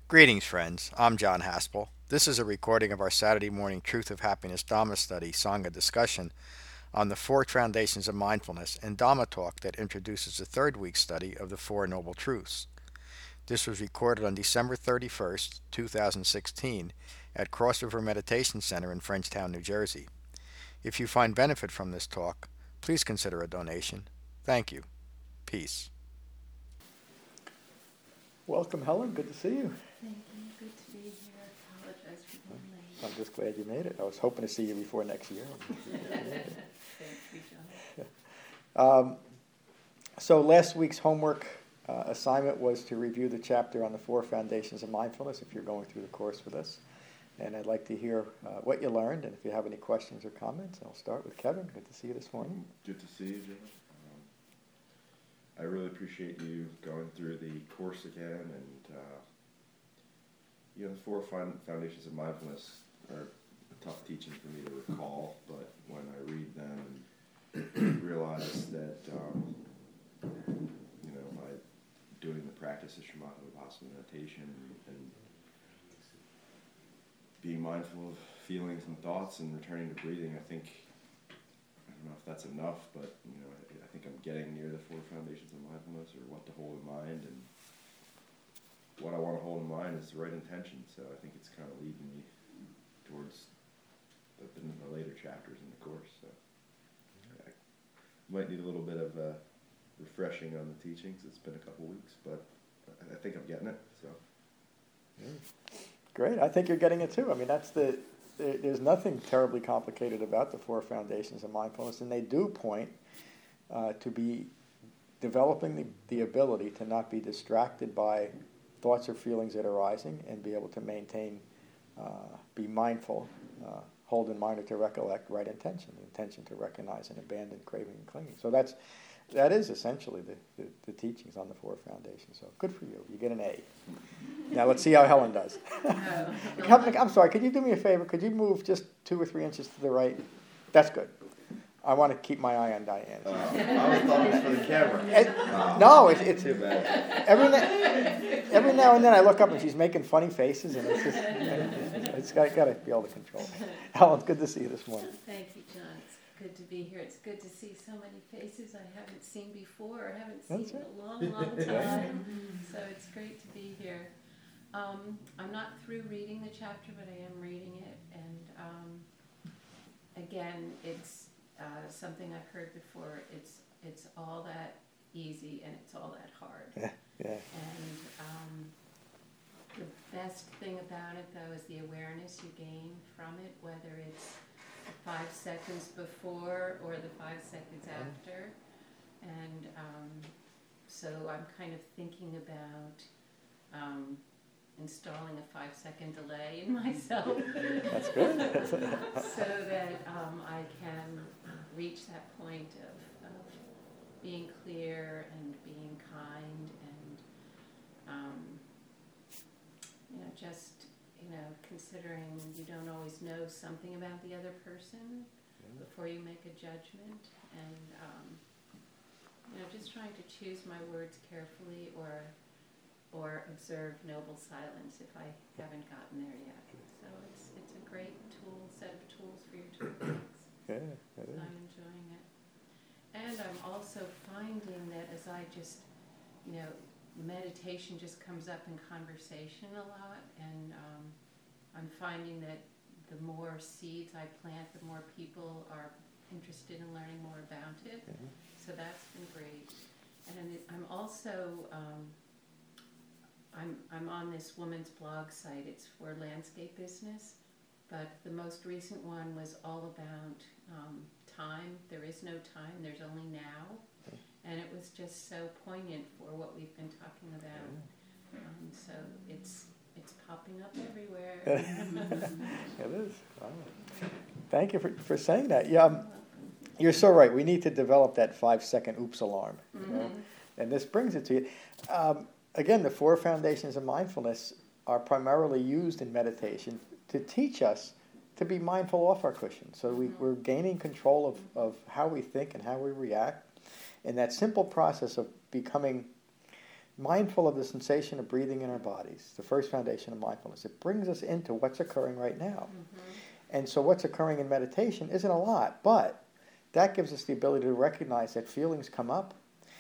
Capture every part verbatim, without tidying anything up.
Greetings, friends. I'm John Haspel. This is a recording of our Saturday morning Truth of Happiness Dhamma study, Sangha discussion on the Four Foundations of Mindfulness and Dhamma talk that introduces the third week study of the Four Noble Truths. This was recorded on December thirty-first, two thousand sixteen at Cross River Meditation Center in Frenchtown, New Jersey. If you find benefit from this talk, please consider a donation. Thank you. Peace. Welcome, Helen. Good to see you. Thank you. Good to be here. I apologize for being late. I'm just glad you made it. I was hoping to see you before next year. Thank you, John. Um, so last week's homework uh, assignment was to review the chapter on the Four Foundations of Mindfulness if you're going through the course with us. And I'd like to hear uh, what you learned, and if you have any questions or comments, I'll start with Kevin. Good to see you this morning. Good to see you, Jim. Um, I really appreciate you going through the course again, and uh, you know, the Four Foundations of Mindfulness are a tough teaching for me to recall, but when I read them and realize that, um, you know, by doing the practice of Shamatha Vipassana meditation and, and being mindful of feelings and thoughts and returning to breathing, I think, I don't know if that's enough, but, you know, I, I think I'm getting near the Four Foundations of Mindfulness, or what to hold in mind, and what I want to hold in mind is the right intention, so I think it's kind of leading me towards the, the later chapters in the course. So I might need a little bit of uh, refreshing on the teachings. It's been a couple weeks, but I, I think I'm getting it. So Great. I think you're getting it too. I mean, that's the there, there's nothing terribly complicated about the Four Foundations of Mindfulness, and they do point uh, to be developing the, the ability to not be distracted by thoughts or feelings that are arising, and be able to maintain, uh, be mindful, uh, hold in mind or to recollect right intention, the intention to recognize and abandon craving and clinging. So that's that is essentially the, the, the teachings on the Four Foundations. So good for you. You get an A. Now let's see how Helen does. Oh. Helen, I'm sorry, could you do me a favor? Could you move just two or three inches to the right? That's good. I want to keep my eye on Diane. uh, I was thought it was for the camera. It, Oh, no, it's, it's too bad. every na- every now and then I look up and she's making funny faces, and it's just it's got, got to be able to control it. Helen, good to see you this morning. Thank you, John. It's good to be here. It's good to see so many faces I haven't seen before or haven't seen That's in right. a long, long time. So it's great to be here. Um, I'm not through reading the chapter, but I am reading it. And um, again, it's uh, something I've heard before. It's it's all that easy and it's all that hard. Yeah, yeah. And um, the best thing about it, though, is the awareness you gain from it, whether it's the five seconds before or the five seconds after. And um, so I'm kind of thinking about um, installing a five-second delay in myself. That's good. So that um, I can reach that point of, of being clear and being kind and, um, you know, just, you know, considering you don't always know something about the other person before you make a judgment, and, um, you know, just trying to choose my words carefully, or or observe noble silence if I haven't gotten there yet. So it's it's a great tool, set of tools for your toolbox. Yeah, it is. I'm enjoying it. And I'm also finding that as I just, you know, meditation just comes up in conversation a lot, and um, I'm finding that the more seeds I plant, the more people are interested in learning more about it. Mhm. So that's been great. And it, I'm also, um, I'm, I'm on this woman's blog site. It's for landscape business, but the most recent one was all about um, time. There is no time, there's only now. And it was just so poignant for what we've been talking about. Um, so it's it's popping up everywhere. It is. Wow. Thank you for, for saying that. Yeah, um, you're so right. We need to develop that five-second oops alarm. You know? Mhm. And this brings it to you. Um, again, the Four Foundations of Mindfulness are primarily used in meditation to teach us to be mindful off our cushion. So we, we're gaining control of, of how we think and how we react. And that simple process of becoming mindful of the sensation of breathing in our bodies, the first foundation of mindfulness. It brings us into what's occurring right now. Mm-hmm. And so what's occurring in meditation isn't a lot, but that gives us the ability to recognize that feelings come up,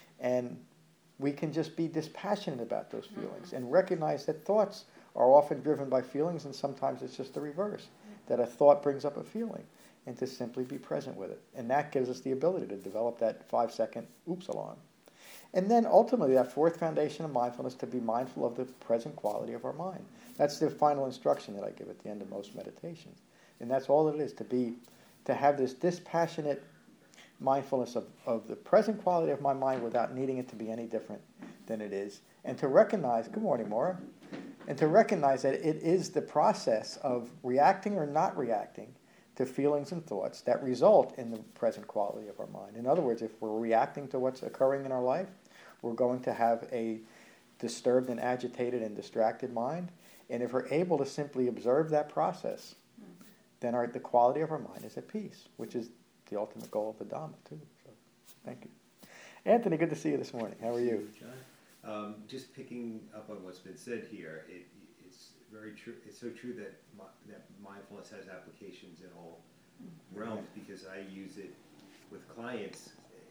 and we can just be dispassionate about those feelings, mm-hmm. and recognize that thoughts are often driven by feelings, and sometimes it's just the reverse, mm-hmm. that a thought brings up a feeling, and to simply be present with it. And that gives us the ability to develop that five-second oops alarm. And then ultimately, that fourth foundation of mindfulness, to be mindful of the present quality of our mind. That's the final instruction that I give at the end of most meditations. And that's all it is, to be, to have this dispassionate mindfulness of, of the present quality of my mind without needing it to be any different than it is. And to recognize, good morning, Maura, and to recognize that it is the process of reacting or not reacting to feelings and thoughts that result in the present quality of our mind. In other words, if we're reacting to what's occurring in our life, we're going to have a disturbed and agitated and distracted mind. And if we're able to simply observe that process, then our, the quality of our mind is at peace, which is the ultimate goal of the Dhamma, too. So, thank you. Anthony, good to see you this morning. How are you? John, um, just picking up on what's been said here, it, it's very true. It's so true that mi- that mindfulness has applications in all realms, because I use it with clients,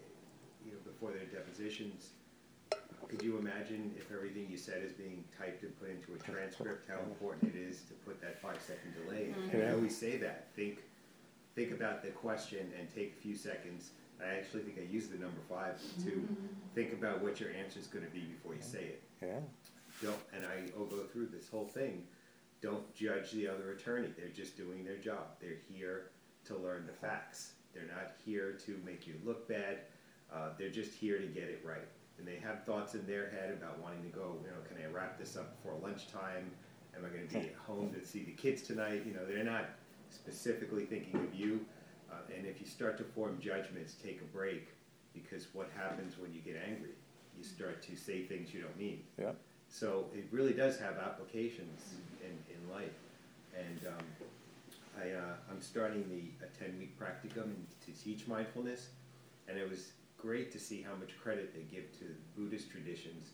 you know, before their depositions. Could you imagine if everything you said is being typed and put into a transcript, how important it is to put that five-second delay? Mm-hmm. And I always say that. Think, think about the question and take a few seconds. I actually think I use the number five to mm-hmm. think about what your answer is going to be before you say it. Yeah. Don't, and I will go through this whole thing. Don't judge the other attorney. They're just doing their job. They're here to learn the facts. They're not here to make you look bad. Uh, they're just here to get it right. And they have thoughts in their head about wanting to go, you know, can I wrap this up before lunchtime? Am I going to be at home to see the kids tonight? You know, they're not specifically thinking of you. Uh, and if you start to form judgments, take a break, because what happens when you get angry? You start to say things you don't mean. Yeah. So it really does have applications in, in life. And um, I, uh, I'm starting the a ten-week practicum to teach mindfulness, and it was great to see how much credit they give to Buddhist traditions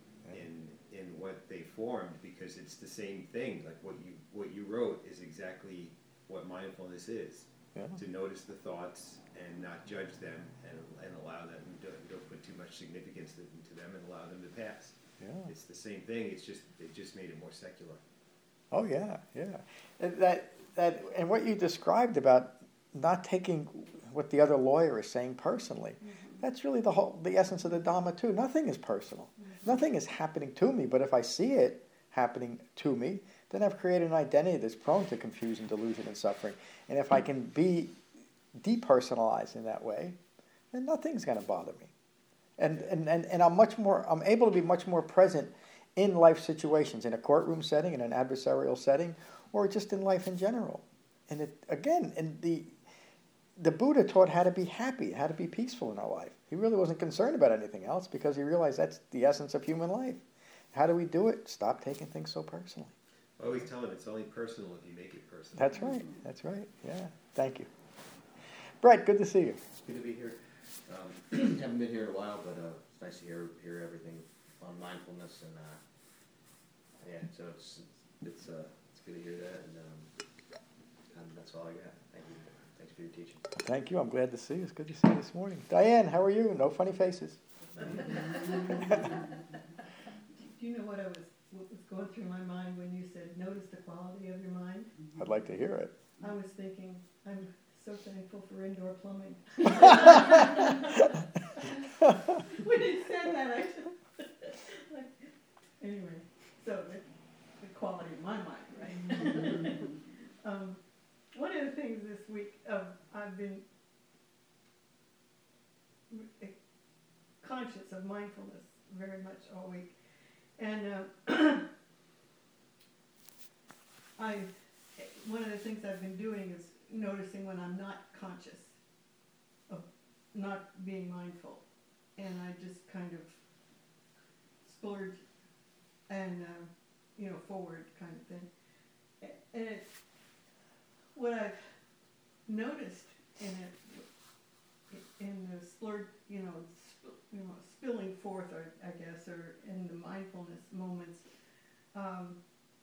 in in what they formed, because it's the same thing. Like what you what you wrote is exactly what mindfulness is. Yeah. To notice the thoughts and not judge them, and, and allow them, to, don't put too much significance into them, and allow them to pass. Yeah. It's the same thing. It's just they just made it more secular. Oh yeah, yeah. And that that and what you described about not taking what the other lawyer is saying personally. Mm-hmm. That's really the whole the essence of the Dhamma too. Nothing is personal. Mm-hmm. Nothing is happening to me, but if I see it happening to me, then I've created an identity that's prone to confusion, delusion, and suffering. And if I can be depersonalized in that way, then nothing's going to bother me. And, and, and, and I'm much more I'm able to be much more present in life situations, in a courtroom setting, in an adversarial setting, or just in life in general. And it, again, and the the Buddha taught how to be happy, how to be peaceful in our life. He really wasn't concerned about anything else, because he realized that's the essence of human life. How do we do it? Stop taking things so personally. I always tell them it's only personal if you make it personal. That's right. That's right. Yeah. Thank you. Brett, good to see you. It's good to be here. Um, haven't been here in a while, but uh, it's nice to hear hear everything on mindfulness, and uh, yeah, so it's it's uh, it's good to hear that, and, um, and that's all I got. Thank you. Thanks for your teaching. Thank you. I'm glad to see you. It's good to see you this morning. Diane, how are you? No funny faces. Do you know what I was what was going through my mind when you said notice the quality of your mind? I'd like to hear it. I was thinking, I'm so thankful for indoor plumbing. When you said that, I said, like, anyway, so the, the quality of my mind, right? um, one of the things this week, uh, I've been conscious of mindfulness very much all week. And uh, I, one of the things I've been doing is noticing when I'm not conscious of not being mindful, and I just kind of splurge and uh, you know forward kind of thing. And it, what I've noticed in it, in the splurge, you know, sp- you know, spilling forth, or, I guess, or in the mindfulness moments, um,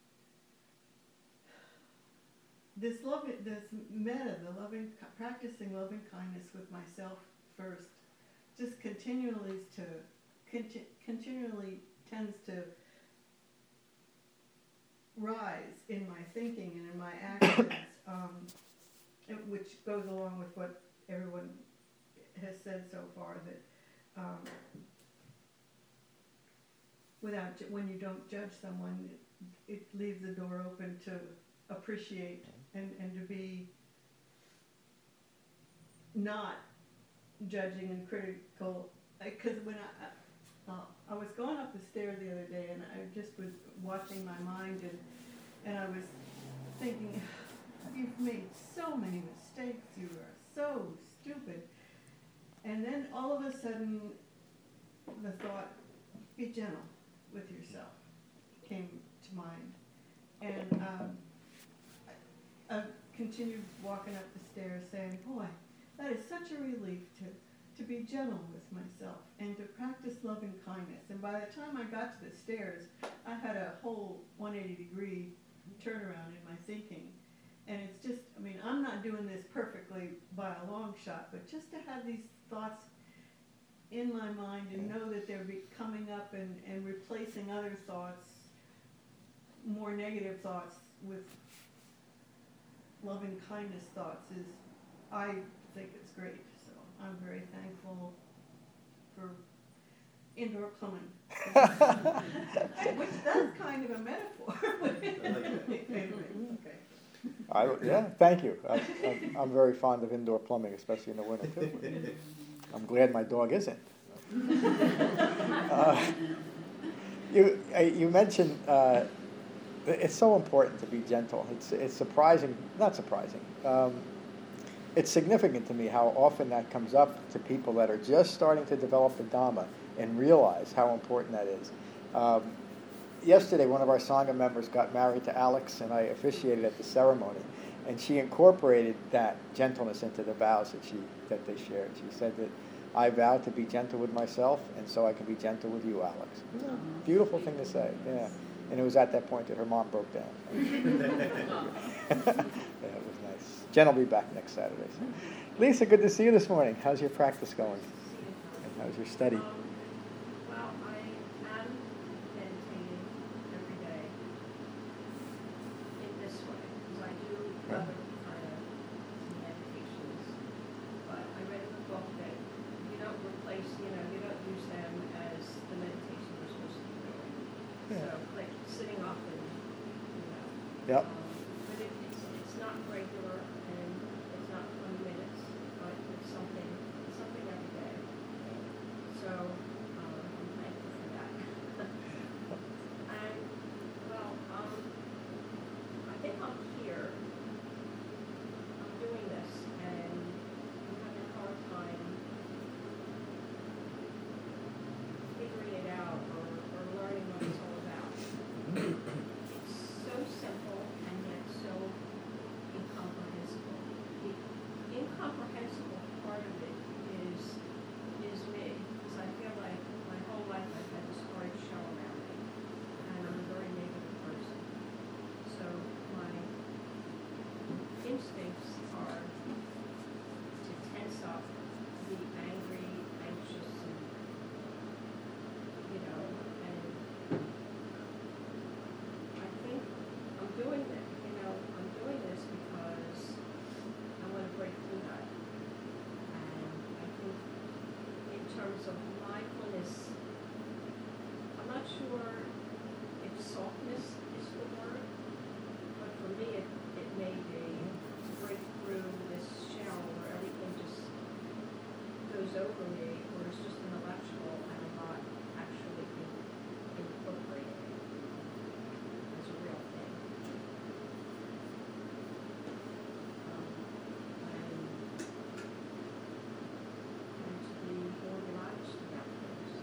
this love, this metta, the loving, practicing loving kindness with myself first, just continually to, conti- continually tends to rise in my thinking and in my actions, um, it- which goes along with what everyone has said so far, that um, without ju- when you don't judge someone, it, it leaves the door open to appreciate and, and to be not judging and critical. Because when I, uh, I was going up the stairs the other day, and I just was watching my mind, and, and I was thinking, you've made so many mistakes, you are so stupid. And then all of a sudden, the thought, be gentle with yourself, came to mind. And um, I, I continued walking up the stairs saying, boy, that is such a relief to, to be gentle with myself and to practice loving kindness. And by the time I got to the stairs, I had a whole one hundred eighty degree turnaround in my thinking. And it's just, I mean, I'm not doing this perfectly by a long shot, but just to have these thoughts in my mind and know that they're be coming up and, and replacing other thoughts, more negative thoughts, with loving kindness thoughts is, I think it's great. So I'm very thankful for indoor plumbing. Which that's kind of a metaphor. I like that. Anyway, okay. I, yeah, thank you. I, I'm, I'm very fond of indoor plumbing, especially in the winter too. I'm glad my dog isn't. Uh, you uh, you mentioned uh, it's so important to be gentle. It's it's surprising, not surprising. Um, it's significant to me how often that comes up to people that are just starting to develop the Dhamma and realize how important that is. Um, yesterday, one of our Sangha members got married to Alex, and I officiated at the ceremony. And she incorporated that gentleness into the vows that she that they shared. She said that I vow to be gentle with myself, and so I can be gentle with you, Alex. It was a beautiful thing to say, yeah. And it was at that point that her mom broke down. Yeah, it was nice. Jen will be back next Saturday. So. Lisa, good to see you this morning. How's your practice going? And how's your study? Um, well, I am meditating every day in this way, because I do Yeah. other kind of meditations. But I read in the book that you don't replace, you know, you don't use them as the meditation you're supposed to be doing. Yeah. So, like sitting up and, you know. Yep. Um, but it, it's, it's not regular and it's not twenty minutes, but it's something, it's something every day. So, um, I'm thankful for that. And, well, um, I think I'm here. I'm doing this and I'm having a hard time figuring it out or, or learning what it's all about. It's so simple and yet so incomprehensible. The incomprehensible part of it is is me, because I feel like my whole life I've had this hard shell around me, and I'm a very negative person. So my instincts are to tense up, be angry, anxious, and you know, and I think I'm doing that, you know, I'm doing this because I want to break through that. And I think in terms of mindfulness, I'm not sure if softness is the word, but for me it, it may be to break through this shell where everything just goes over me, or it's just intellectual and I'm not actually in- incorporating it as a real thing. Um, and, and to be more relaxed about things.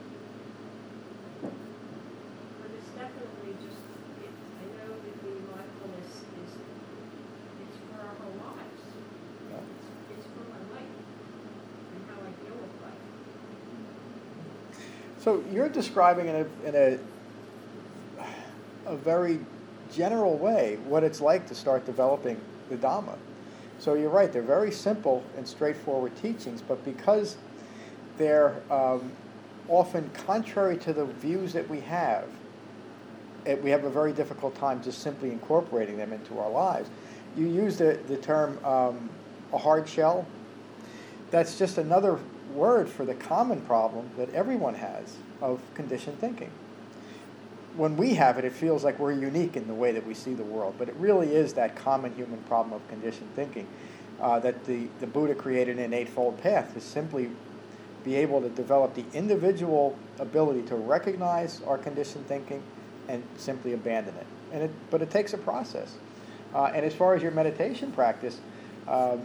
But it's definitely just, it, I know that the mindfulness is, it's for our whole lives. Yeah. It's, it's for my life and how I deal with life. So you're describing in a, in a, a very general way what it's like to start developing the Dhamma. So you're right, they're very simple and straightforward teachings, but because they're um, often contrary to the views that we have, it, we have a very difficult time just simply incorporating them into our lives. You use the, the term um, a hard shell. That's just another word for the common problem that everyone has of conditioned thinking. When we have it, it feels like we're unique in the way that we see the world, but it really is that common human problem of conditioned thinking uh, that the, the Buddha created in an Eightfold Path to simply be able to develop the individual ability to recognize our conditioned thinking and simply abandon it. And it but it takes a process. Uh, and as far as your meditation practice, um,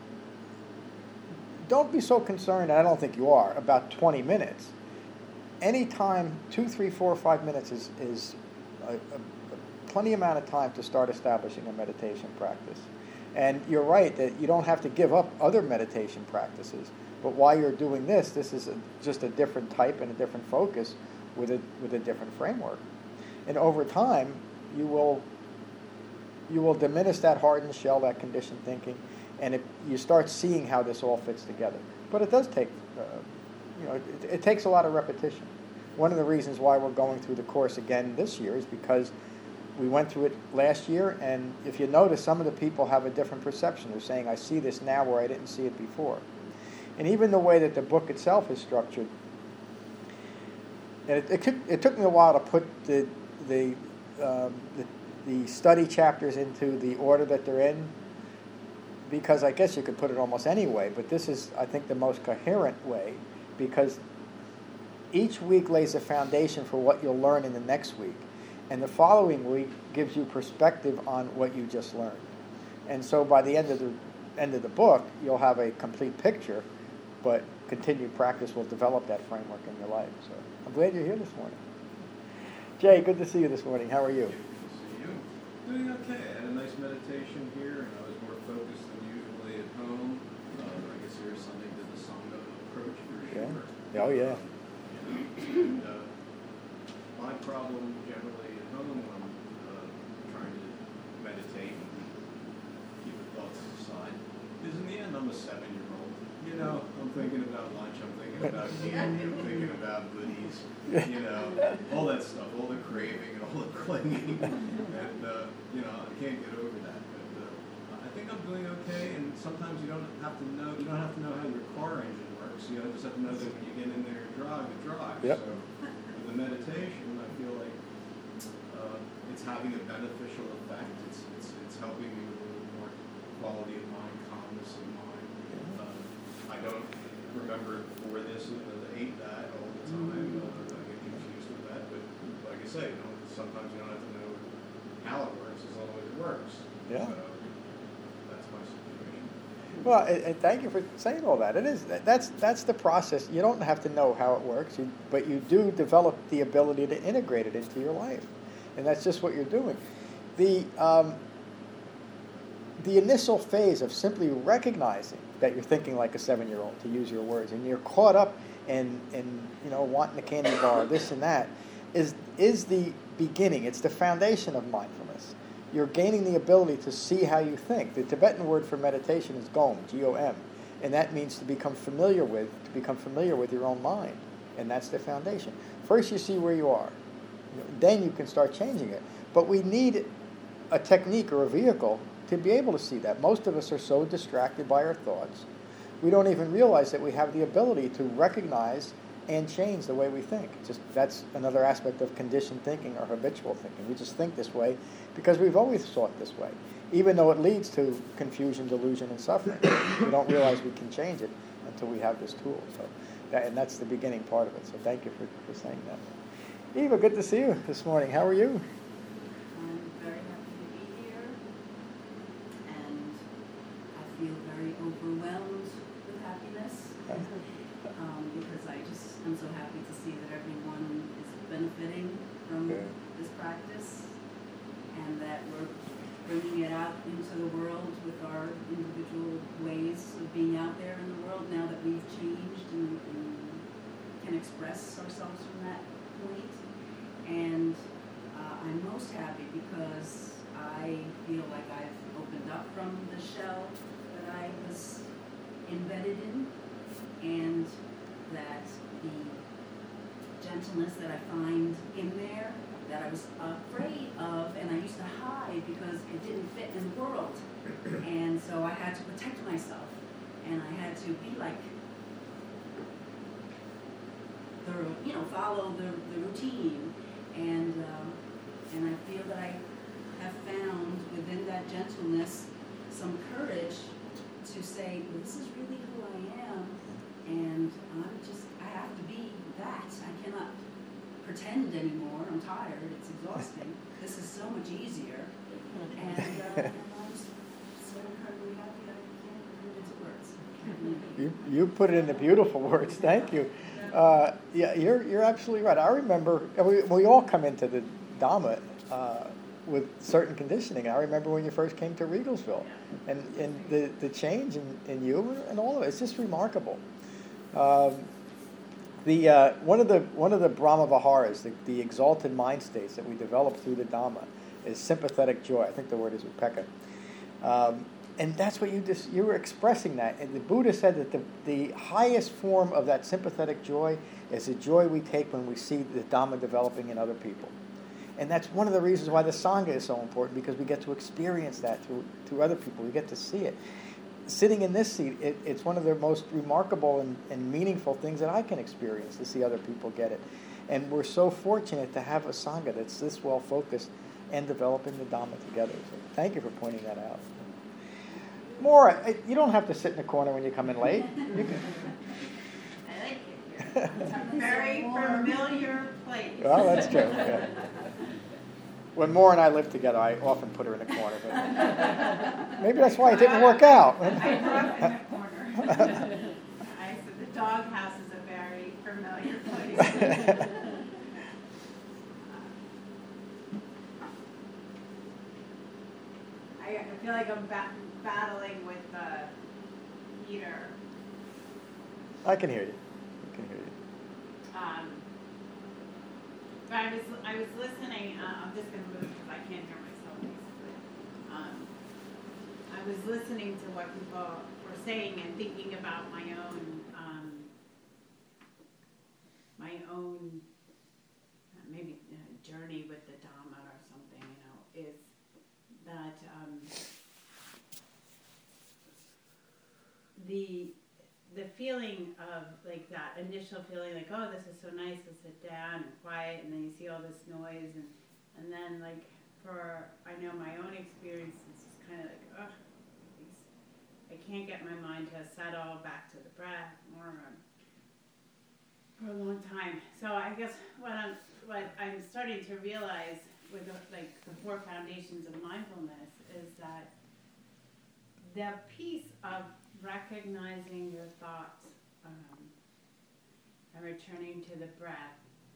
don't be so concerned, and I don't think you are, about twenty minutes. Anytime, two, three, four, five minutes is, is a, a, a plenty amount of time to start establishing a meditation practice. And you're right that you don't have to give up other meditation practices, but while you're doing this, this is a, just a different type and a different focus with a, with a different framework. And over time, you will you will diminish that hardened shell, that conditioned thinking, and it, you start seeing how this all fits together. But it does take, uh, you know, it, it takes a lot of repetition. One of the reasons why we're going through the course again this year is because we went through it last year, and if you notice, some of the people have a different perception. They're saying, I see this now where I didn't see it before. And even the way that the book itself is structured, and it, it, took, it took me a while to put the, the, um, the the study chapters into the order that they're in, because I guess you could put it almost any way, but this is, I think, the most coherent way, because each week lays a foundation for what you'll learn in the next week, and the following week gives you perspective on what you just learned. And so by the end of the end of the book, you'll have a complete picture, but continued practice will develop that framework in your life. So I'm glad you're here this morning. Jay, good to see you this morning. How are you? Doing okay. I had a nice meditation here, and I was more focused than usually at home. Uh, I guess there is something to the Sangha approach for sure. Yeah. Oh, yeah. And, uh, my problem generally at home when I'm uh, trying to meditate and keep the thoughts aside is in the end I'm a seven-year-old. You know, I'm thinking about lunch, I'm thinking about candy, I'm thinking about goodies, you know, all that stuff, all the craving and all the clinging. And, uh, you know, I can't get over that. But uh, I think I'm doing okay, and sometimes you don't have to know, you don't have to know how your car engine works. You just have to know that when you get in there and drive, it drives. Yep. So with the meditation, I feel like uh, it's having a beneficial effect. It's, it's, it's helping me with a little more quality of mind, calmness of mind. Uh, I don't remember before this, uh, ate that all the time. Uh, I get confused with that, but like I say, you know, sometimes you don't have to know how it works as long as it works. Yeah. So that's my situation. Well, and, and thank you for saying all that. It is that's that's the process. You don't have to know how it works, you, but you do develop the ability to integrate it into your life, and that's just what you're doing. The um, the initial phase of simply recognizing that you're thinking like a seven-year-old, to use your words, and you're caught up in in you know wanting a candy bar, this and that, is is the beginning. It's the foundation of mindfulness. You're gaining the ability to see how you think. The Tibetan word for meditation is gom, G O M, and that means to become familiar with, to become familiar with your own mind, and that's the foundation. First, you see where you are, then you can start changing it. But we need a technique or a vehicle to be able to see that. Most of us are so distracted by our thoughts, we don't even realize that we have the ability to recognize and change the way we think. Just that's another aspect of conditioned thinking or habitual thinking. We just think this way because we've always thought this way, even though it leads to confusion, delusion, and suffering. We don't realize we can change it until we have this tool. So, that, and that's the beginning part of it. So thank you for, for saying that. Eva, good to see you this morning. How are you? I'm very happy to be here, and I feel very overwhelmed with happiness. Um, because I just am so happy to see that everyone is benefiting from Good. this practice, and that we're bringing it out into the world with our individual ways of being out there in the world now that we've changed and, and can express ourselves from that point. And uh, I'm most happy because I feel like I've opened up from the shell that I was embedded in, and that the gentleness that I find in there that I was afraid of and I used to hide because it didn't fit in the world. And so I had to protect myself, and I had to be like, the, you know, follow the, the routine. And, um, and I feel that I have found within that gentleness some courage to say, well, this is really who I am, and I'm just, I have to be that. I cannot pretend anymore. I'm tired. It's exhausting. This is so much easier. And, uh, and I'm just so incredibly happy that I can't put it into words. Can't really- You, you put it into beautiful words. Thank you. Uh, yeah, you're you're absolutely right. I remember and we we all come into the Dhamma uh, with certain conditioning. I remember when you first came to Regalsville, and, and the, the change in, in you and all of it. It's just remarkable. Um, the uh, one of the one of the Brahma Viharas, the, the exalted mind states that we develop through the Dhamma, is sympathetic joy. I think the word is upekkha. Um, And that's what you just, you were expressing that. And the Buddha said that the, the highest form of that sympathetic joy is the joy we take when we see the Dhamma developing in other people. And that's one of the reasons why the Sangha is so important, because we get to experience that through, through other people. We get to see it. Sitting in this seat, it, it's one of the most remarkable and, and meaningful things that I can experience, to see other people get it. And we're so fortunate to have a Sangha that's this well focused and developing the Dhamma together. So thank you for pointing that out. Maura, you don't have to sit in the corner when you come in late. You can... I like it here. It's a very familiar place. Well, that's true. Yeah. When Maura and I lived together, I often put her in the corner. But maybe that's why it didn't work out. I grew up in the corner. I said the doghouse is a very familiar place. I, I feel like I'm ba- battling with the heater. I can hear you. I can hear you. Um, but I was I was listening. Uh, I'm just going to move because I can't hear myself basically. Um, I was listening to what people were saying and thinking about my own um, my own uh, maybe uh, journey with the Dhamma or something. You know, is that um, the the feeling of like that initial feeling like, oh, this is so nice to sit down and quiet, and then you see all this noise, and and then like for I know my own experience, it's just kind of like, oh, I can't get my mind to settle back to the breath more um, for a long time. So I guess what I'm what I'm starting to realize with the, like the four foundations of mindfulness is that the piece of recognizing your thoughts um, and returning to the breath,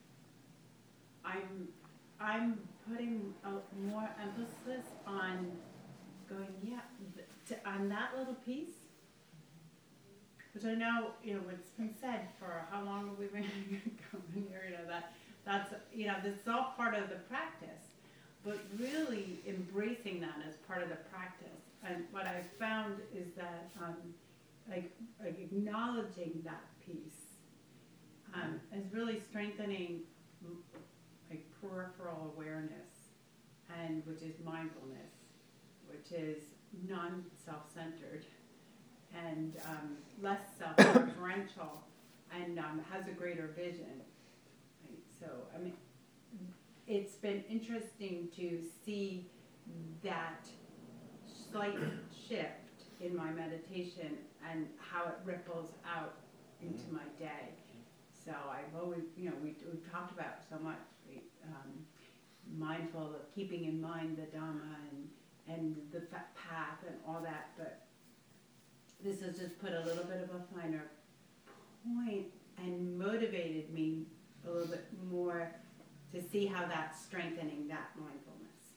I'm I'm putting a, more emphasis on going, yeah, th- to, on that little piece, which I know, you know, what's been said for how long have we been coming here, you know, that that's, you know, this is all part of the practice, but really embracing that as part of the practice. And what I've found is that, um, like, like acknowledging that piece um, is really strengthening, like, peripheral awareness, and which is mindfulness, which is non-self-centered and um, less self-referential, and um, has a greater vision. Right? So, I mean, it's been interesting to see that slight shift in my meditation and how it ripples out into my day. So I've always, you know, we, we've talked about so much, right? um, mindful of keeping in mind the Dhamma and, and the path and all that, but this has just put a little bit of a finer point and motivated me a little bit more to see how that's strengthening that mindfulness.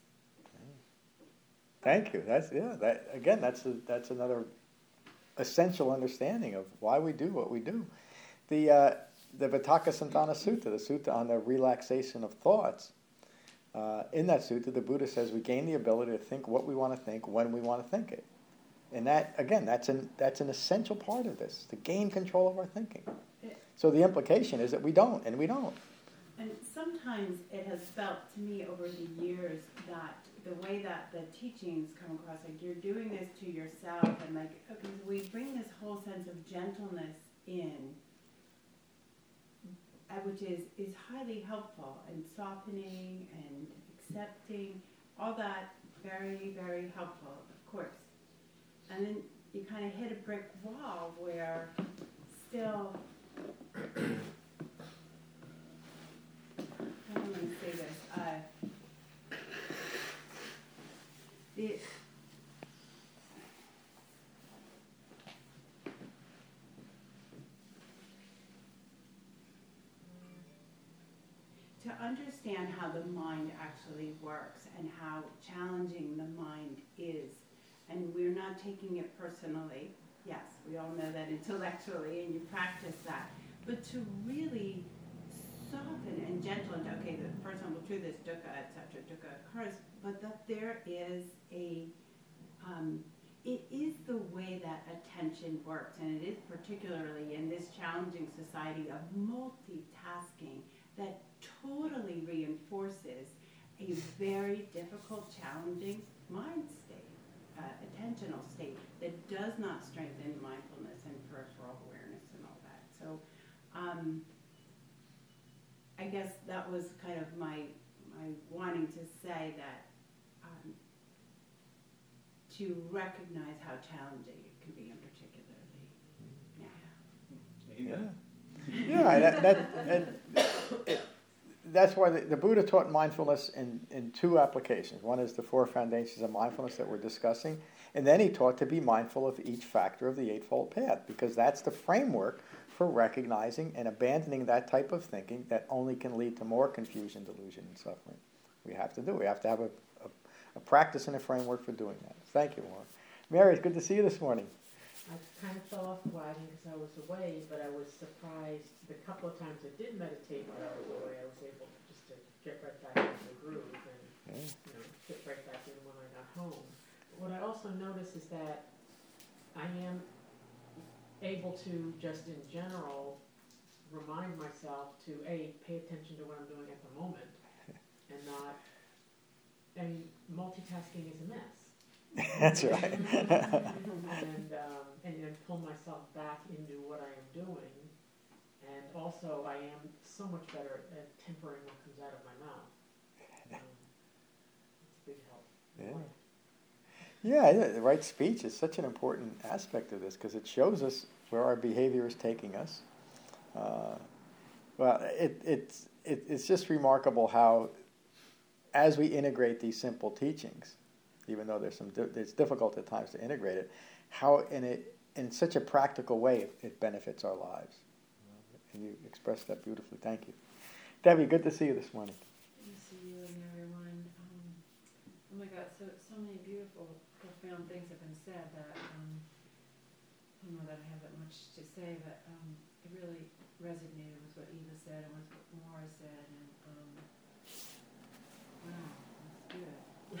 Thank you. That's yeah. That again. That's a, that's another essential understanding of why we do what we do. The uh, the Vitakasantana Sutta, the sutta on the relaxation of thoughts. Uh, in that sutta, the Buddha says we gain the ability to think what we want to think when we want to think it. And that, again, that's an, that's an essential part of this, to gain control of our thinking. So the implication is that we don't, and we don't. And sometimes it has felt to me over the years that the way that the teachings come across, like you're doing this to yourself, and like, okay, we bring this whole sense of gentleness in, uh, which is, is highly helpful, and softening and accepting, all that very, very helpful, of course. And then you kind of hit a brick wall where still, how do I say this? Uh, it, to understand how the mind actually works and how challenging the mind is, and we're not taking it personally. Yes, we all know that intellectually, and you practice that. But to really soften and gentle, and okay, the first simple truth is dukkha, et cetera, dukkha occurs, but that there is a, um, it is the way that attention works, and it is particularly in this challenging society of multitasking that totally reinforces a very difficult, challenging mind state. Uh, attentional state that does not strengthen mindfulness and peripheral awareness and all that. So um, I guess that was kind of my, my wanting to say that um, to recognize how challenging it can be, in particularly now. Yeah, yeah, that, that, and it, that's why the, the Buddha taught mindfulness in, in two applications. One is the four foundations of mindfulness that we're discussing, and then he taught to be mindful of each factor of the Eightfold Path, because that's the framework for recognizing and abandoning that type of thinking that only can lead to more confusion, delusion, and suffering. We have to do. We have to have a, a, a practice and a framework for doing that. Thank you, Laura. Mary, it's good to see you this morning. I kind of fell off the wagon because I was away, but I was surprised the couple of times I did meditate while I was away. I was able to just to get right back into the groove and Yeah. you know get right back in when I got home. But what I also notice is that I am able to just in general remind myself to a pay attention to what I'm doing at the moment, and not and multitasking is a mess. That's right. and, um, and and pull myself back into what I am doing, and also I am so much better at tempering what comes out of my mouth. Um, it's a big help. Yeah. Yeah, the right speech is such an important aspect of this because it shows us where our behavior is taking us. Uh, well, it, it's it, it's just remarkable how, as we integrate these simple teachings, even though there's some, it's difficult at times to integrate it, how in a, in such a practical way it, it benefits our lives. And you expressed that beautifully. Thank you. Debbie, good to see you this morning. Good to see you and everyone. Um, oh my God, so so many beautiful, profound things have been said that um, I don't know that I have that much to say, but um, it really resonated with what Eva said and with what Maura said, and um, wow, that's good.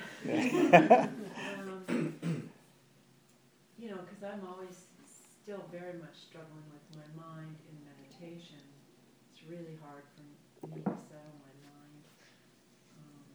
um, you know, because I'm always still very much struggling with my mind in meditation. It's really hard for me to settle my mind. Um,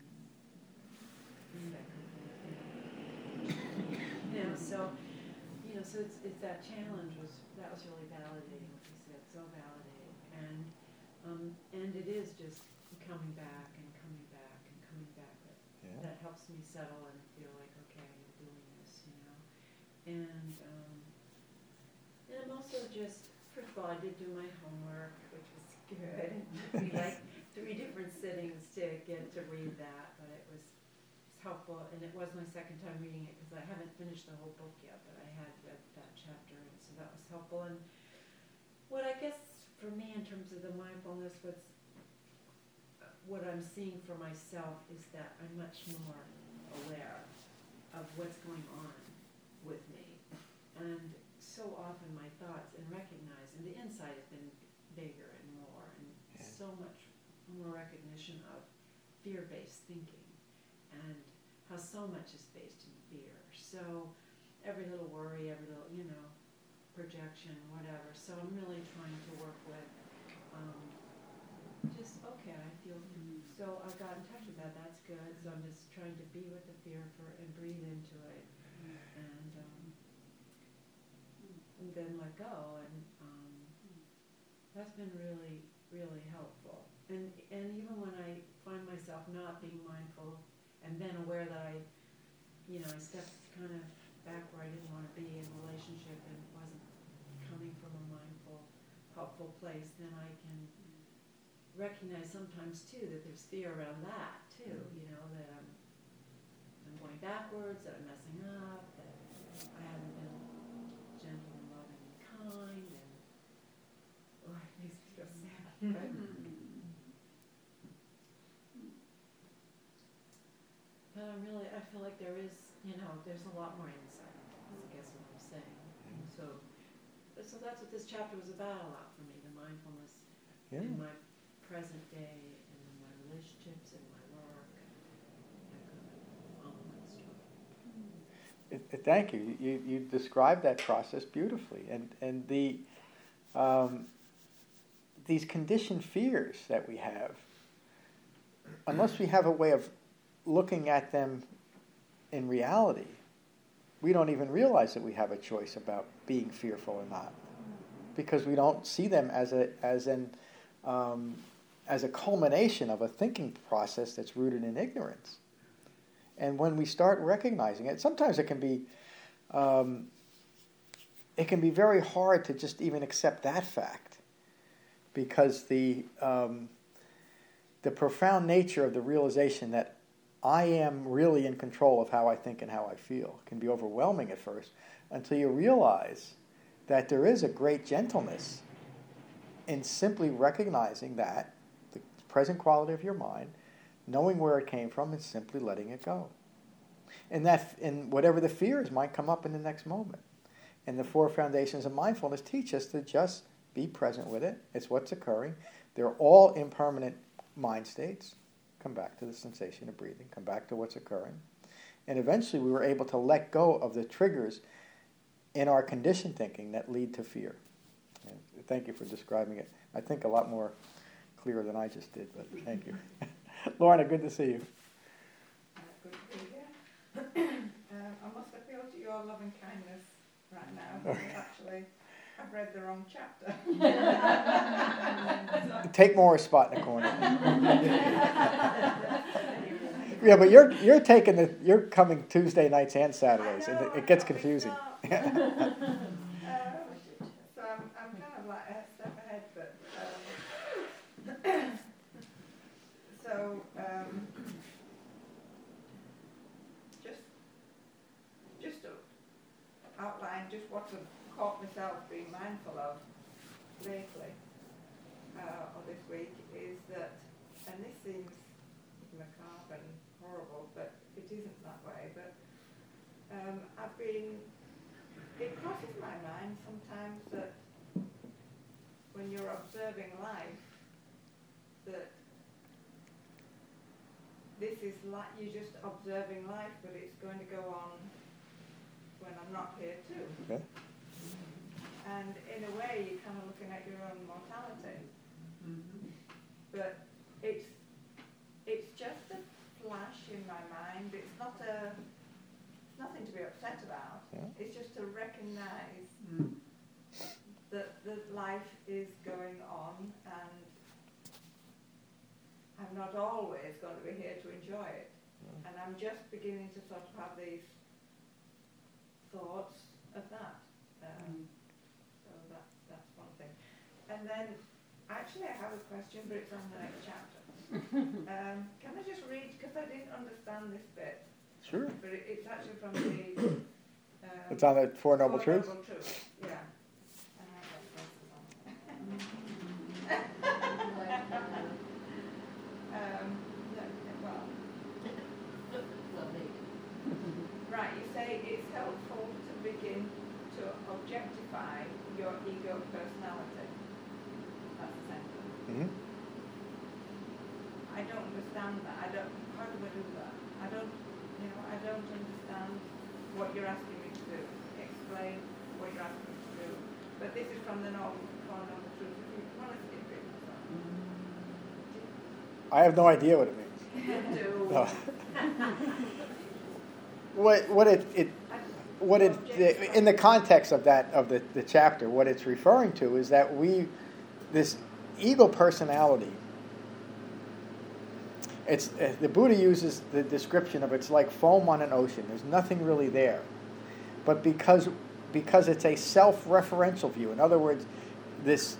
you know, so you know, so it's it's that challenge was that was really validating what you said, so validating, and um, and it is just coming back and coming back and coming back. Yeah. That helps me settle and feel like, okay, I'm doing this, you know. And um, and I'm also just, first of all, I did do my homework, which was good. It took me like three different sittings to get to read that, but it was, it was helpful. And it was my second time reading it because I haven't finished the whole book yet, but I had read that chapter, and so that was helpful. And what I guess for me in terms of the mindfulness, what's what I'm seeing for myself is that I'm much more aware of what's going on with me. And so often my thoughts, and recognize, and the insight has been bigger and more, and Yeah. so much more recognition of fear-based thinking, and how so much is based in fear. So every little worry, every little, you know, projection, whatever. So I'm really trying to work with um, just, okay, I feel, so I got in touch with that, that's good. So I'm just trying to be with the fear for and breathe into it, and, um, and then let go. And um, that's been really, really helpful. And and even when I find myself not being mindful, and then aware that I, you know, I stepped kind of back where I didn't want to be in a relationship and wasn't coming from a mindful, helpful place, then I can recognize sometimes too that there's fear around that too. You know, that I'm I'm going backwards, that I'm messing up, that I haven't been gentle and loving and kind, and oh, it makes me feel sad. But, But I'm really, I feel like there is, you know, there's a lot more insight, I guess what I'm saying. So, so that's what this chapter was about a lot for me, the mindfulness Yeah. in my present day, and in my relationships, and my work, and all of that stuff. It- it- Thank you. You you described that process beautifully, and and the um, these conditioned fears that we have, unless we have a way of looking at them in reality, we don't even realize that we have a choice about being fearful or not, because we don't see them as a as an um, as a culmination of a thinking process that's rooted in ignorance. And when we start recognizing it, sometimes it can be um, it can be very hard to just even accept that fact, because the um, the profound nature of the realization that I am really in control of how I think and how I feel can be overwhelming at first, until you realize that there is a great gentleness in simply recognizing that, the present quality of your mind, knowing where it came from, and simply letting it go. And that, and whatever the fears might come up in the next moment. And the four foundations of mindfulness teach us to just be present with it. It's what's occurring. They're all impermanent mind states. Come back to the sensation of breathing, come back to what's occurring. And eventually we were able to let go of the triggers in our conditioned thinking that lead to fear. And thank you for describing it, I think, a lot more clear than I just did, but thank you. Lorna, good to see you. Uh, good to be here. um, I must appeal to your loving kindness right now, because actually I've read the wrong chapter. Take more a spot in the corner. Yeah, but you're you're taking the you're coming Tuesday nights and Saturdays, and it, it gets confusing. um, so I'm, I'm kind of like a step ahead, but um, so um, just just to outline just what I've caught myself being mindful of lately, uh, or this week, is that, and this seems macabre and horrible, but it isn't that way, but um, I've been, it crosses my mind sometimes that when you're observing life, that this is like, you're just observing life, but it's going to go on when I'm not here too. Okay. And in a way, you're kind of looking at your own mortality. Mm-hmm. But it's it's just a flash in my mind. It's not a it's nothing to be upset about. Yeah. It's just to recognise Mm. that that life is going on, and I'm not always going to be here to enjoy it. Yeah. And I'm just beginning to sort of have these thoughts of that. Um, So that, that's one thing. And then, actually I have a question, but it's on the next chapter. um, can I just read, because I didn't understand this bit. Sure. But it, it's actually from the... Um, It's on the Four Noble Four Truths? Noble Truths, yeah. And I got glasses on. um, no, well... Right, you say it's helpful to begin to objectify your ego personality. That's Mhm. I don't understand that. I don't, how do I do that? I don't, you know, I don't understand what you're asking me to do. Explain what you're asking me to do. But this is from the Northern Corner of the Truth. If you want to skip it, I have no idea what it means. do. No. What what it, it what it in the context of that of the, the chapter, what it's referring to is that we this ego personality. It's uh, the Buddha uses the description of it's like foam on an ocean. There's nothing really there, but because because it's a self-referential view. In other words, this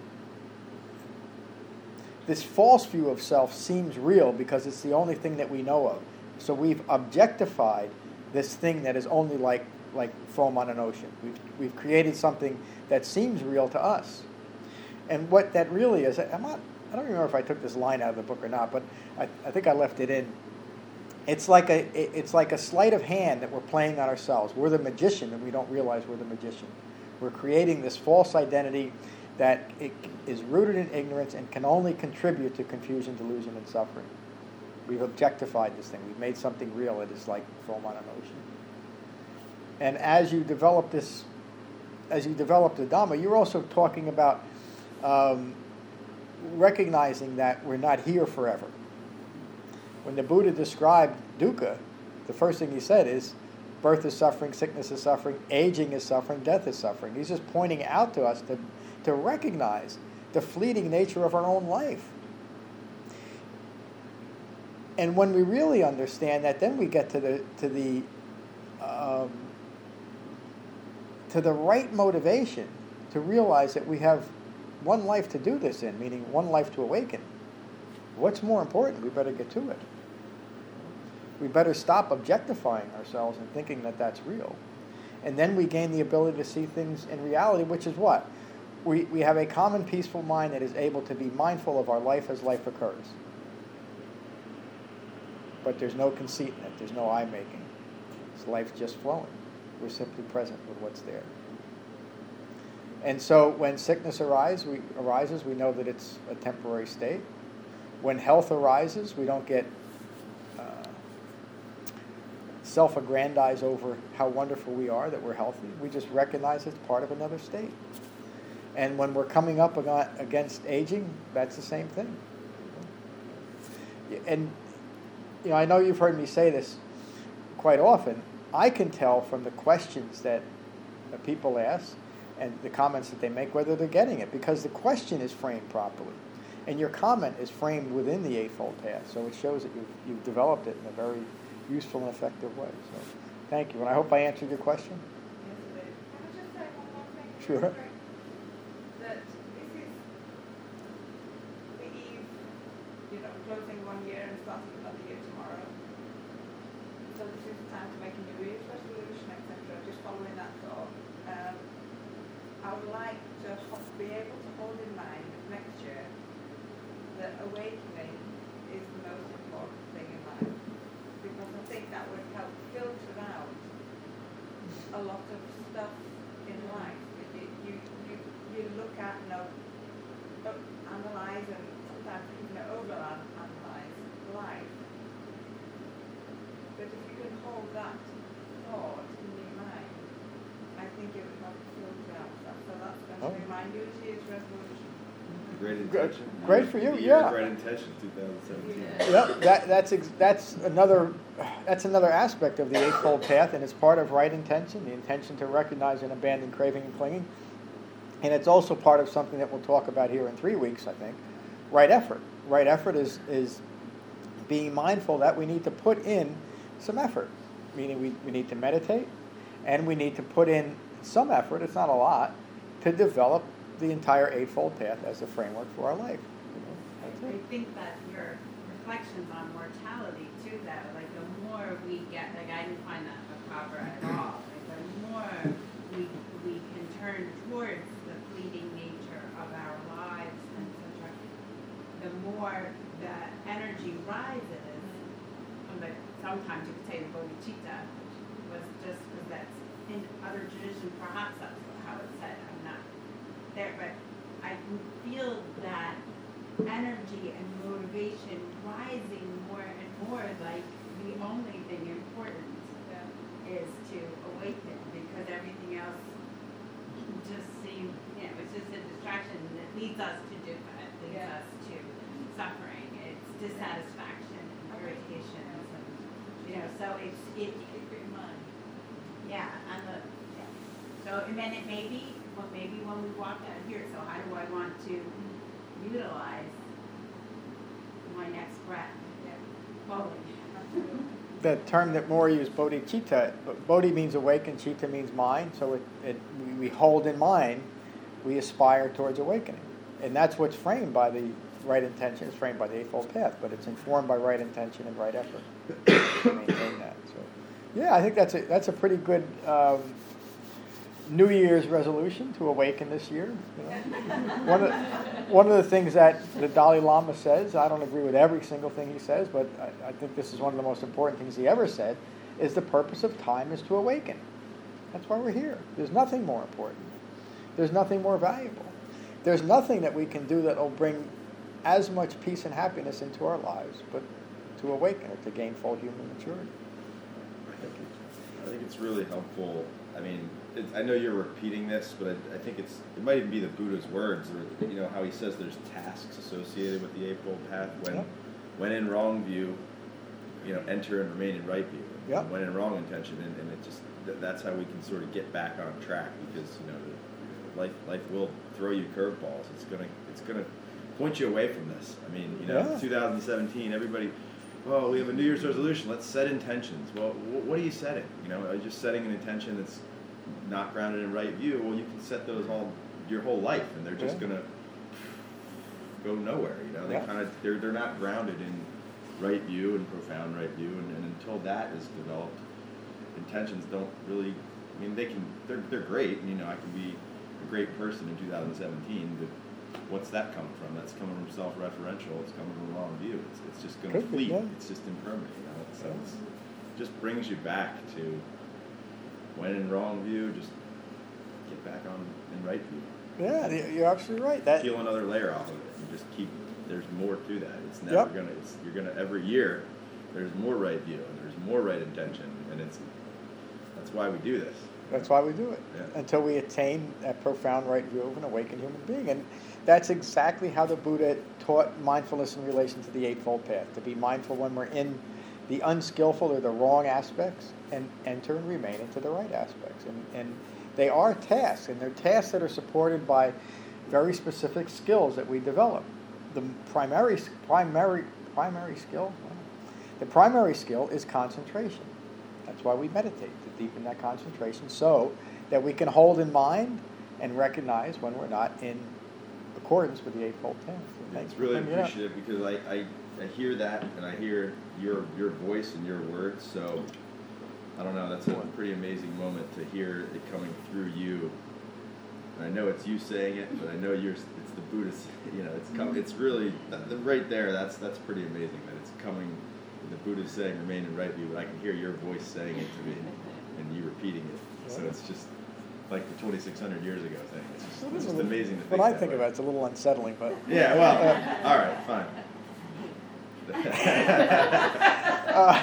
this false view of self seems real because it's the only thing that we know of. So we've objectified this thing that is only like like foam on an ocean. We've we've created something that seems real to us, and what that really is, I'm not. I don't remember if I took this line out of the book or not, but I, I think I left it in. It's like a it's like a sleight of hand that we're playing on ourselves. We're the magician, and we don't realize we're the magician. We're creating this false identity that it is rooted in ignorance and can only contribute to confusion, delusion, and suffering. We've objectified this thing. We've made something real. It is like foam on an ocean. And as you develop this, as you develop the Dhamma, you're also talking about um, recognizing that we're not here forever. When the Buddha described dukkha, the first thing he said is, birth is suffering, sickness is suffering, aging is suffering, death is suffering. He's just pointing out to us to, to recognize the fleeting nature of our own life. And when we really understand that, then we get to the to the um, to the right motivation to realize that we have one life to do this in, meaning one life to awaken. What's more important? We better get to it. We better stop objectifying ourselves and thinking that that's real. And then we gain the ability to see things in reality, which is what? We, we have a common peaceful mind that is able to be mindful of our life as life occurs. But there's no conceit in it. There's no I-making. It's life just flowing. We're simply present with what's there. And so when sickness arise, we, arises, we know that it's a temporary state. When health arises, we don't get uh, self-aggrandize over how wonderful we are, that we're healthy. We just recognize it's part of another state. And when we're coming up against aging, that's the same thing. And you know, I know you've heard me say this quite often. I can tell from the questions that that people ask and the comments that they make whether they're getting it, because the question is framed properly. And your comment is framed within the Eightfold Path, so it shows that you've, you've developed it in a very useful and effective way. So thank you, and I hope I answered your question. Yes, it is. Can I just say one more thing? Sure. That this is the eve, you know, closing one year and starting another year tomorrow. So this is the time to make a New Year's resolution, et cetera. Just following that thought. Um, I would like to ho- be able to hold in mind next year that awakening is the most important thing in life, because I think that would help filter out a lot of stuff in life. You, you, you, you look at, you know, analyze and sometimes even over-analyze life. But if you can hold that thought in your mind, I think it would help filter out stuff. So that's going to be my New Year's resolution. Great intention. Great for you, The year of yeah. Great intention, twenty seventeen. Yep, that, that's ex- that's another that's another aspect of the Eightfold Path, and it's part of right intention, the intention to recognize and abandon craving and clinging. And it's also part of something that we'll talk about here in three weeks, I think. Right effort. Right effort is is being mindful that we need to put in some effort, meaning we, we need to meditate, and we need to put in some effort, it's not a lot, to develop the entire Eightfold Path as a framework for our life. You know, that's I it. think that your reflections on mortality too, that like the more we get, like I didn't find that proper at all. Like the more we we can turn towards the fleeting nature of our lives and such, a, the more the energy rises. And like sometimes you could say the bodhicitta was just because that's in other tradition, perhaps that's how it's said. I'm not there, but I can feel that energy and motivation rising more and more, like the only thing important is to awaken, because everything else just seems, you know, it's just a distraction that leads us to do that, leads Yeah. us to suffering. It's dissatisfaction, and irritations, and, you know, so it's, it, Keep it in mind. yeah, and the, yeah. So, and then it may be, well, maybe when we walk out here, so how do I want to utilize my next breath? Fully. The term that Maury used, bodhicitta, bodhi means awaken, citta means mind, so it, it, we, we hold in mind, we aspire towards awakening. And that's what's framed by the right intention, it's framed by the Eightfold Path, but it's informed by right intention and right effort to maintain that. So, yeah, I think that's a, that's a pretty good um, New Year's resolution to awaken this year. You know? one, of, one of the things that the Dalai Lama says, I don't agree with every single thing he says, but I, I think this is one of the most important things he ever said, is the purpose of time is to awaken. That's why we're here. There's nothing more important. There's nothing more valuable. There's nothing that we can do that will bring as much peace and happiness into our lives, but to awaken or to gain full human maturity. I think it's, I think it's really helpful. I mean, it, I know you're repeating this, but I, I think it's it might even be the Buddha's words, or you know how he says there's tasks associated with the Eightfold Path. When, Yep. when in wrong view, you know, enter and remain in right view. Yep. When in wrong intention, and, and it just th- that's how we can sort of get back on track, because you know, life life will throw you curveballs. It's gonna it's gonna point you away from this. I mean, you know, Yeah. two thousand seventeen, everybody. Well, we have a New Year's resolution. Let's set intentions. Well, wh- what are you setting? You know, are you just setting an intention that's not grounded in right view? Well, you can set those all your whole life, and they're just Yeah. gonna go nowhere. You know, they Yeah. kind of they're they're not grounded in right view and profound right view, and, and until that is developed, intentions don't really. I mean, they can they're they're great, and you know, I can be a great person in two thousand seventeen, but what's that coming from? That's coming from self-referential. It's coming from wrong view. It's, it's just going to Could be, fleet. yeah. It's just impermanent. You know, so it's, it just brings you back to when in wrong view, just get back on in right view. Yeah, you're absolutely right. That Peel another layer off of it, and just keep. There's more to that. It's never Yep. gonna. It's, you're gonna every year. There's more right view, and there's more right intention, and it's. That's why we do this. That's why we do it, Yeah. until we attain that profound right view of an awakened human being. And that's exactly how the Buddha taught mindfulness in relation to the Eightfold Path, to be mindful when we're in the unskillful or the wrong aspects, and enter and remain into the right aspects. And, and they are tasks, and they're tasks that are supported by very specific skills that we develop. The primary, primary, primary skill, the primary skill is concentration. That's why we meditate, to deepen that concentration so that we can hold in mind and recognize when we're not in accordance with the Eightfold Path. So Yeah, thanks it's for really bringing it up. appreciative because I, I, I hear that and I hear your your voice and your words. So I don't know. That's a pretty amazing moment to hear it coming through you. And I know it's you saying it, but I know you're. It's the Buddhist. You know, it's come. It's really that, the, right there. That's that's pretty amazing that it's coming. The Buddha's saying remain in right view, but I can hear your voice saying it to me and you repeating it. So it's just like the twenty-six hundred years ago thing. It's just, It it's is a just little- amazing to think When I that think way. about it, it's a little unsettling, but Yeah, well, all right, fine. uh,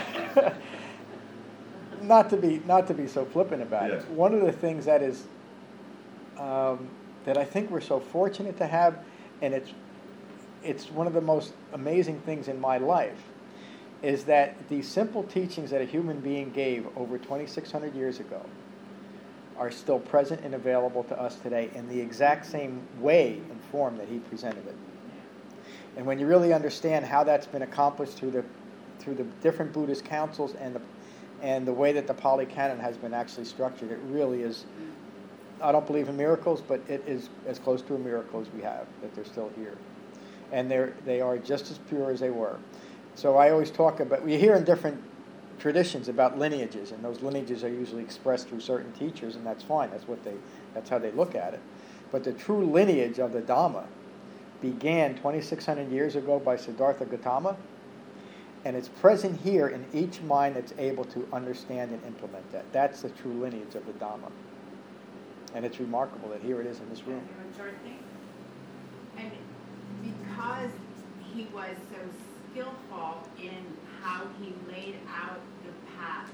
not to be not to be so flippant about it. Yeah. One of the things that is um, that I think we're so fortunate to have, and it's it's one of the most amazing things in my life, is that these simple teachings that a human being gave over twenty-six hundred years ago are still present and available to us today in the exact same way and form that he presented it. And when you really understand how that's been accomplished through the through the different Buddhist councils and the and the way that the Pali Canon has been actually structured, it really is. I don't believe in miracles, but it is as close to a miracle as we have that they're still here, and they're they are just as pure as they were. So I always talk about, we hear in different traditions about lineages, and those lineages are usually expressed through certain teachers, and that's fine. That's what they that's how they look at it. But the true lineage of the Dhamma began twenty-six hundred years ago by Siddhartha Gautama, and it's present here in each mind that's able to understand and implement that. That's the true lineage of the Dhamma. And it's remarkable that here it is in this room. And because he was so skillful in how he laid out the path.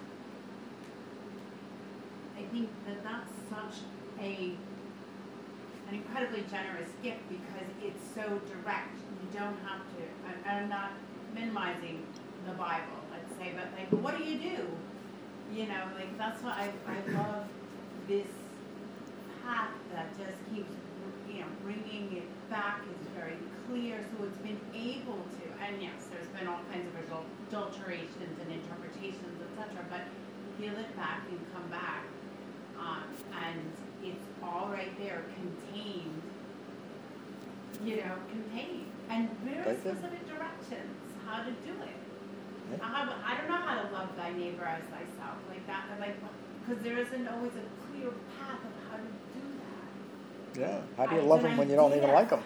I think that that's such a an incredibly generous gift because it's so direct. You don't have to, and I'm not minimizing the Bible, let's say, but like, what do you do? You know, like that's why I, I love this path that just keeps, you know, bringing it back. It's very clear, so it's been able to, and yes, there's been all kinds of adulterations and interpretations, et cetera, but peel it back and come back, um, and it's all right there, contained, you know, contained, and very Right there. specific directions, how to do it. Yeah. I, I don't know how to love thy neighbor as thyself, like that, like, because there isn't always a clear path of how to do that. Yeah. How do you I- love it's them an when you don't even idea. like them?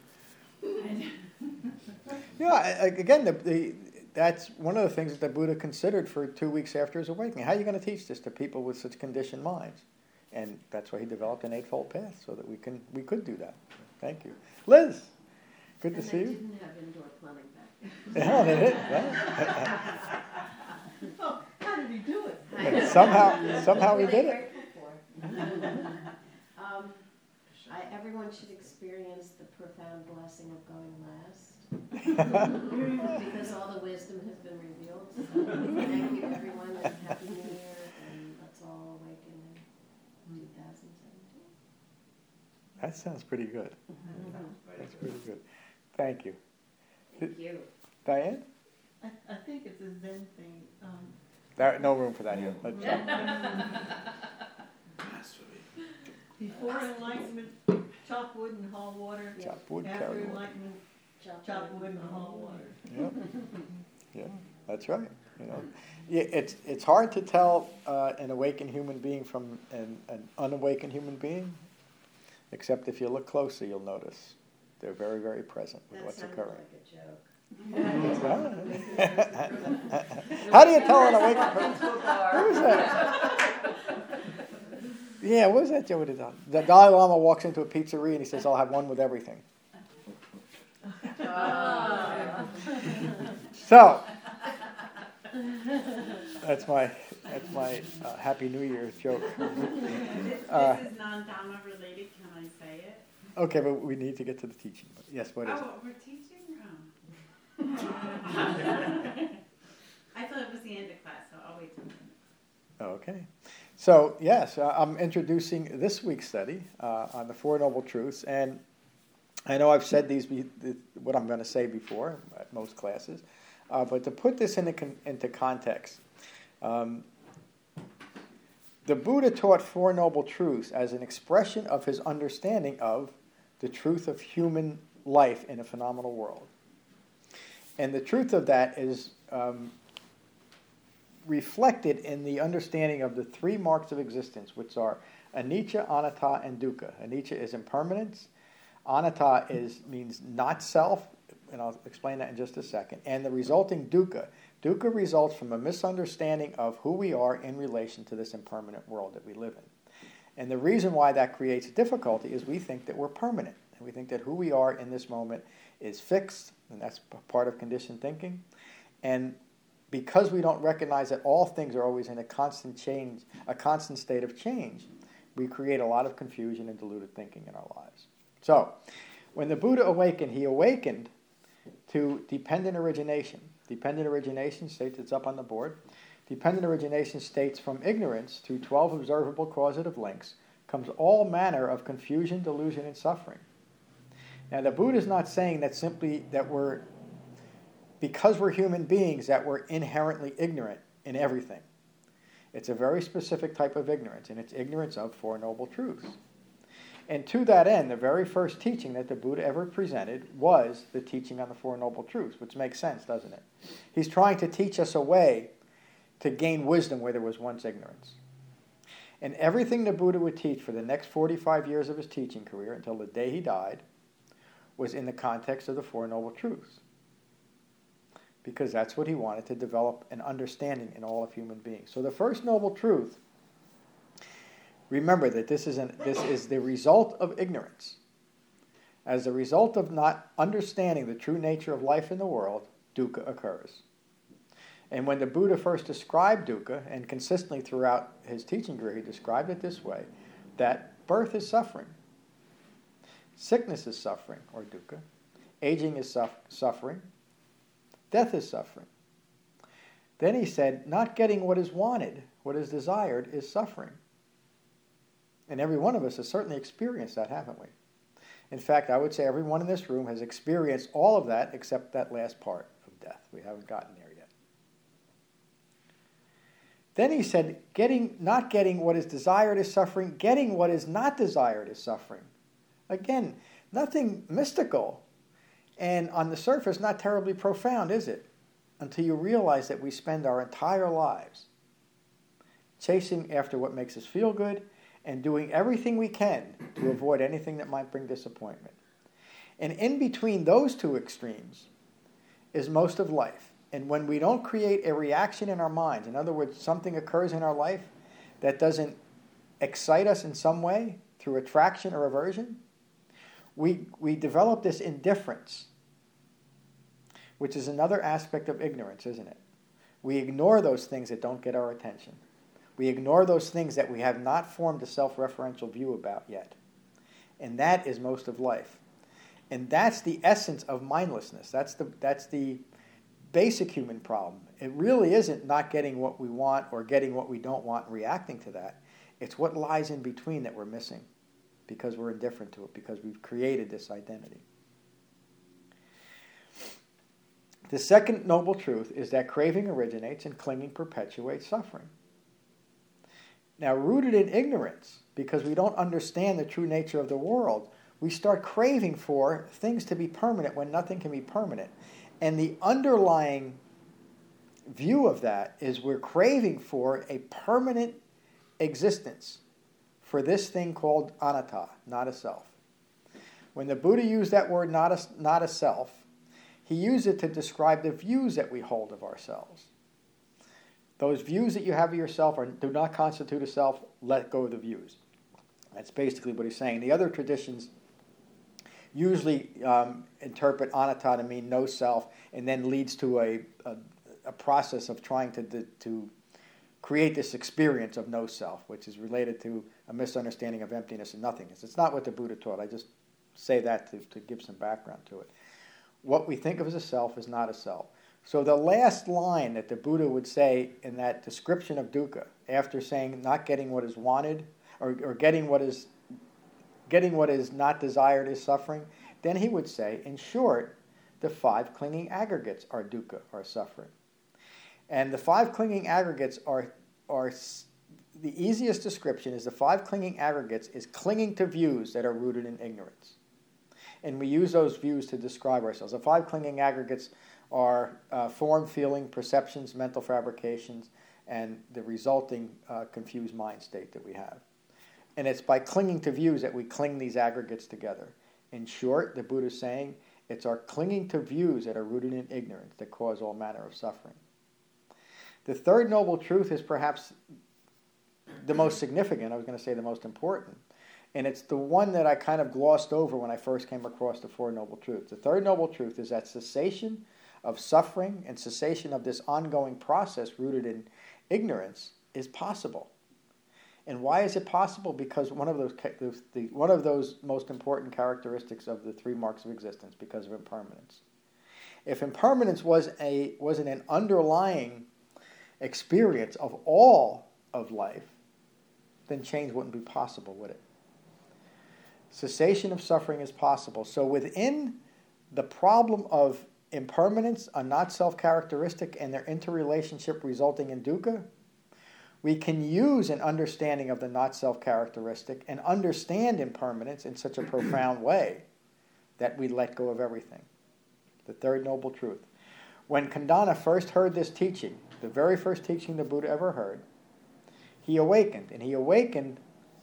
Yeah. I- I- Again, the, the that's one of the things that the Buddha considered for two weeks after his awakening. How are you going to teach this to people with such conditioned minds? And that's why he developed an eightfold path so that we can we could do that. Thank you, Liz. Good to And see they you. didn't have indoor plumbing back Yeah, they did. Yeah. Oh, how did he do it? And somehow, somehow he What were they did it. grateful for? Um, I, everyone should experience the profound blessing of going last. Because all the wisdom has been revealed. So thank you, everyone, and Happy New Year, and let's all awaken in two thousand seventeen. That sounds pretty good. That's pretty good. Thank you. Thank you. Diane? I, I think it's a Zen thing. Um, There, no room for that here. Let's- before enlightenment, chop wood and haul water. Chop wood, After carry water. enlightenment, chop wood and haul water. Yeah, yeah, that's right. You know, yeah, it's it's hard to tell uh, an awakened human being from an, an unawakened human being, except if you look closely, you'll notice they're very, very present with That what's sounded occurring. like a joke. How do you tell an awakened person? Who was that? Yeah, what was that Joe would have done? The Dalai Lama walks into a pizzeria and he says, "I'll have one with everything." So that's my that's my uh, Happy New Year joke. This, Uh, this is non-Dhamma related, can I say it? Okay, but we need to get to the teaching. Yes, what is it? Oh, we're teaching? Oh. I thought it was the end of class, so I'll wait till the end. Okay. So, yes, uh, I'm introducing this week's study uh, on the Four Noble Truths. And I know I've said these, be, the, what I'm going to say before at most classes. Uh, but to put this into, con- into context, um, the Buddha taught Four Noble Truths as an expression of his understanding of the truth of human life in a phenomenal world. And the truth of that is um, reflected in the understanding of the three marks of existence, which are anicca, anatta, and dukkha. Anicca is impermanence. Anatta is means not self, and I'll explain that in just a second. And the resulting dukkha. Dukkha results from a misunderstanding of who we are in relation to this impermanent world that we live in. And the reason why that creates difficulty is we think that we're permanent. And we think that who we are in this moment is fixed, and that's p- part of conditioned thinking. And because we don't recognize that all things are always in a constant change, a constant state of change, we create a lot of confusion and deluded thinking in our lives. So, when the Buddha awakened, he awakened to dependent origination. Dependent origination states, it's up on the board. Dependent origination states, from ignorance to twelve observable causative links comes all manner of confusion, delusion, and suffering. Now, the Buddha is not saying that simply that we're, because we're human beings, that we're inherently ignorant in everything. It's a very specific type of ignorance, and it's ignorance of Four Noble Truths. And to that end, the very first teaching that the Buddha ever presented was the teaching on the Four Noble Truths, which makes sense, doesn't it? He's trying to teach us a way to gain wisdom where there was once ignorance. And everything the Buddha would teach for the next forty-five years of his teaching career, until the day he died, was in the context of the Four Noble Truths. Because that's what he wanted, to develop an understanding in all of human beings. So the first noble truth, remember that this is, an, this is the result of ignorance. As a result of not understanding the true nature of life in the world, dukkha occurs. And when the Buddha first described dukkha, and consistently throughout his teaching career he described it this way, that birth is suffering, sickness is suffering, or dukkha, aging is suf- suffering, death is suffering. Then he said, not getting what is wanted, what is desired, is suffering. And every one of us has certainly experienced that, haven't we? In fact, I would say everyone in this room has experienced all of that except that last part of death. We haven't gotten there yet. Then he said, getting, not getting what is desired is suffering, getting what is not desired is suffering. Again, nothing mystical, and on the surface not terribly profound, is it? Until you realize that we spend our entire lives chasing after what makes us feel good and doing everything we can to avoid anything that might bring disappointment. And in between those two extremes is most of life. And when we don't create a reaction in our minds, in other words, something occurs in our life that doesn't excite us in some way through attraction or aversion, we, we develop this indifference, which is another aspect of ignorance, isn't it? We ignore those things that don't get our attention. We ignore those things that we have not formed a self-referential view about yet. And that is most of life. And that's the essence of mindlessness. That's the, that's the basic human problem. It really isn't not getting what we want or getting what we don't want and reacting to that. It's what lies in between that we're missing because we're indifferent to it, because we've created this identity. The second noble truth is that craving originates and clinging perpetuates suffering. Now, rooted in ignorance, because we don't understand the true nature of the world, we start craving for things to be permanent when nothing can be permanent. And the underlying view of that is we're craving for a permanent existence for this thing called anatta, not a self. When the Buddha used that word, not a, not a self, he used it to describe the views that we hold of ourselves. Those views that you have of yourself are, do not constitute a self, let go of the views. That's basically what he's saying. The other traditions usually um, interpret anatta to mean no self, and then leads to a, a, a process of trying to, to, to create this experience of no self, which is related to a misunderstanding of emptiness and nothingness. It's not what the Buddha taught. I just say that to, to give some background to it. What we think of as a self is not a self. So the last line that the Buddha would say in that description of dukkha, after saying not getting what is wanted, or, or getting what is getting what is not desired is suffering, then he would say, in short, the five clinging aggregates are dukkha, are suffering. And the five clinging aggregates are, are the easiest description is the five clinging aggregates is clinging to views that are rooted in ignorance. And we use those views to describe ourselves. The five clinging aggregates are uh, form, feeling, perceptions, mental fabrications, and the resulting uh, confused mind state that we have. And it's by clinging to views that we cling these aggregates together. In short, the Buddha is saying, it's our clinging to views that are rooted in ignorance that cause all manner of suffering. The third noble truth is perhaps the most significant, I was going to say the most important, and it's the one that I kind of glossed over when I first came across the Four Noble Truths. The third noble truth is that cessation of suffering and cessation of this ongoing process rooted in ignorance is possible. And why is it possible? Because one of those the, one of those most important characteristics of the three marks of existence, because of impermanence. If impermanence was a wasn't an underlying experience of all of life, then change wouldn't be possible, would it? Cessation of suffering is possible. So within the problem of impermanence, a not self-characteristic, and their interrelationship resulting in dukkha, we can use an understanding of the not self-characteristic and understand impermanence in such a profound way that we let go of everything. The third noble truth. When Kandana first heard this teaching, the very first teaching the Buddha ever heard, he awakened. And he awakened,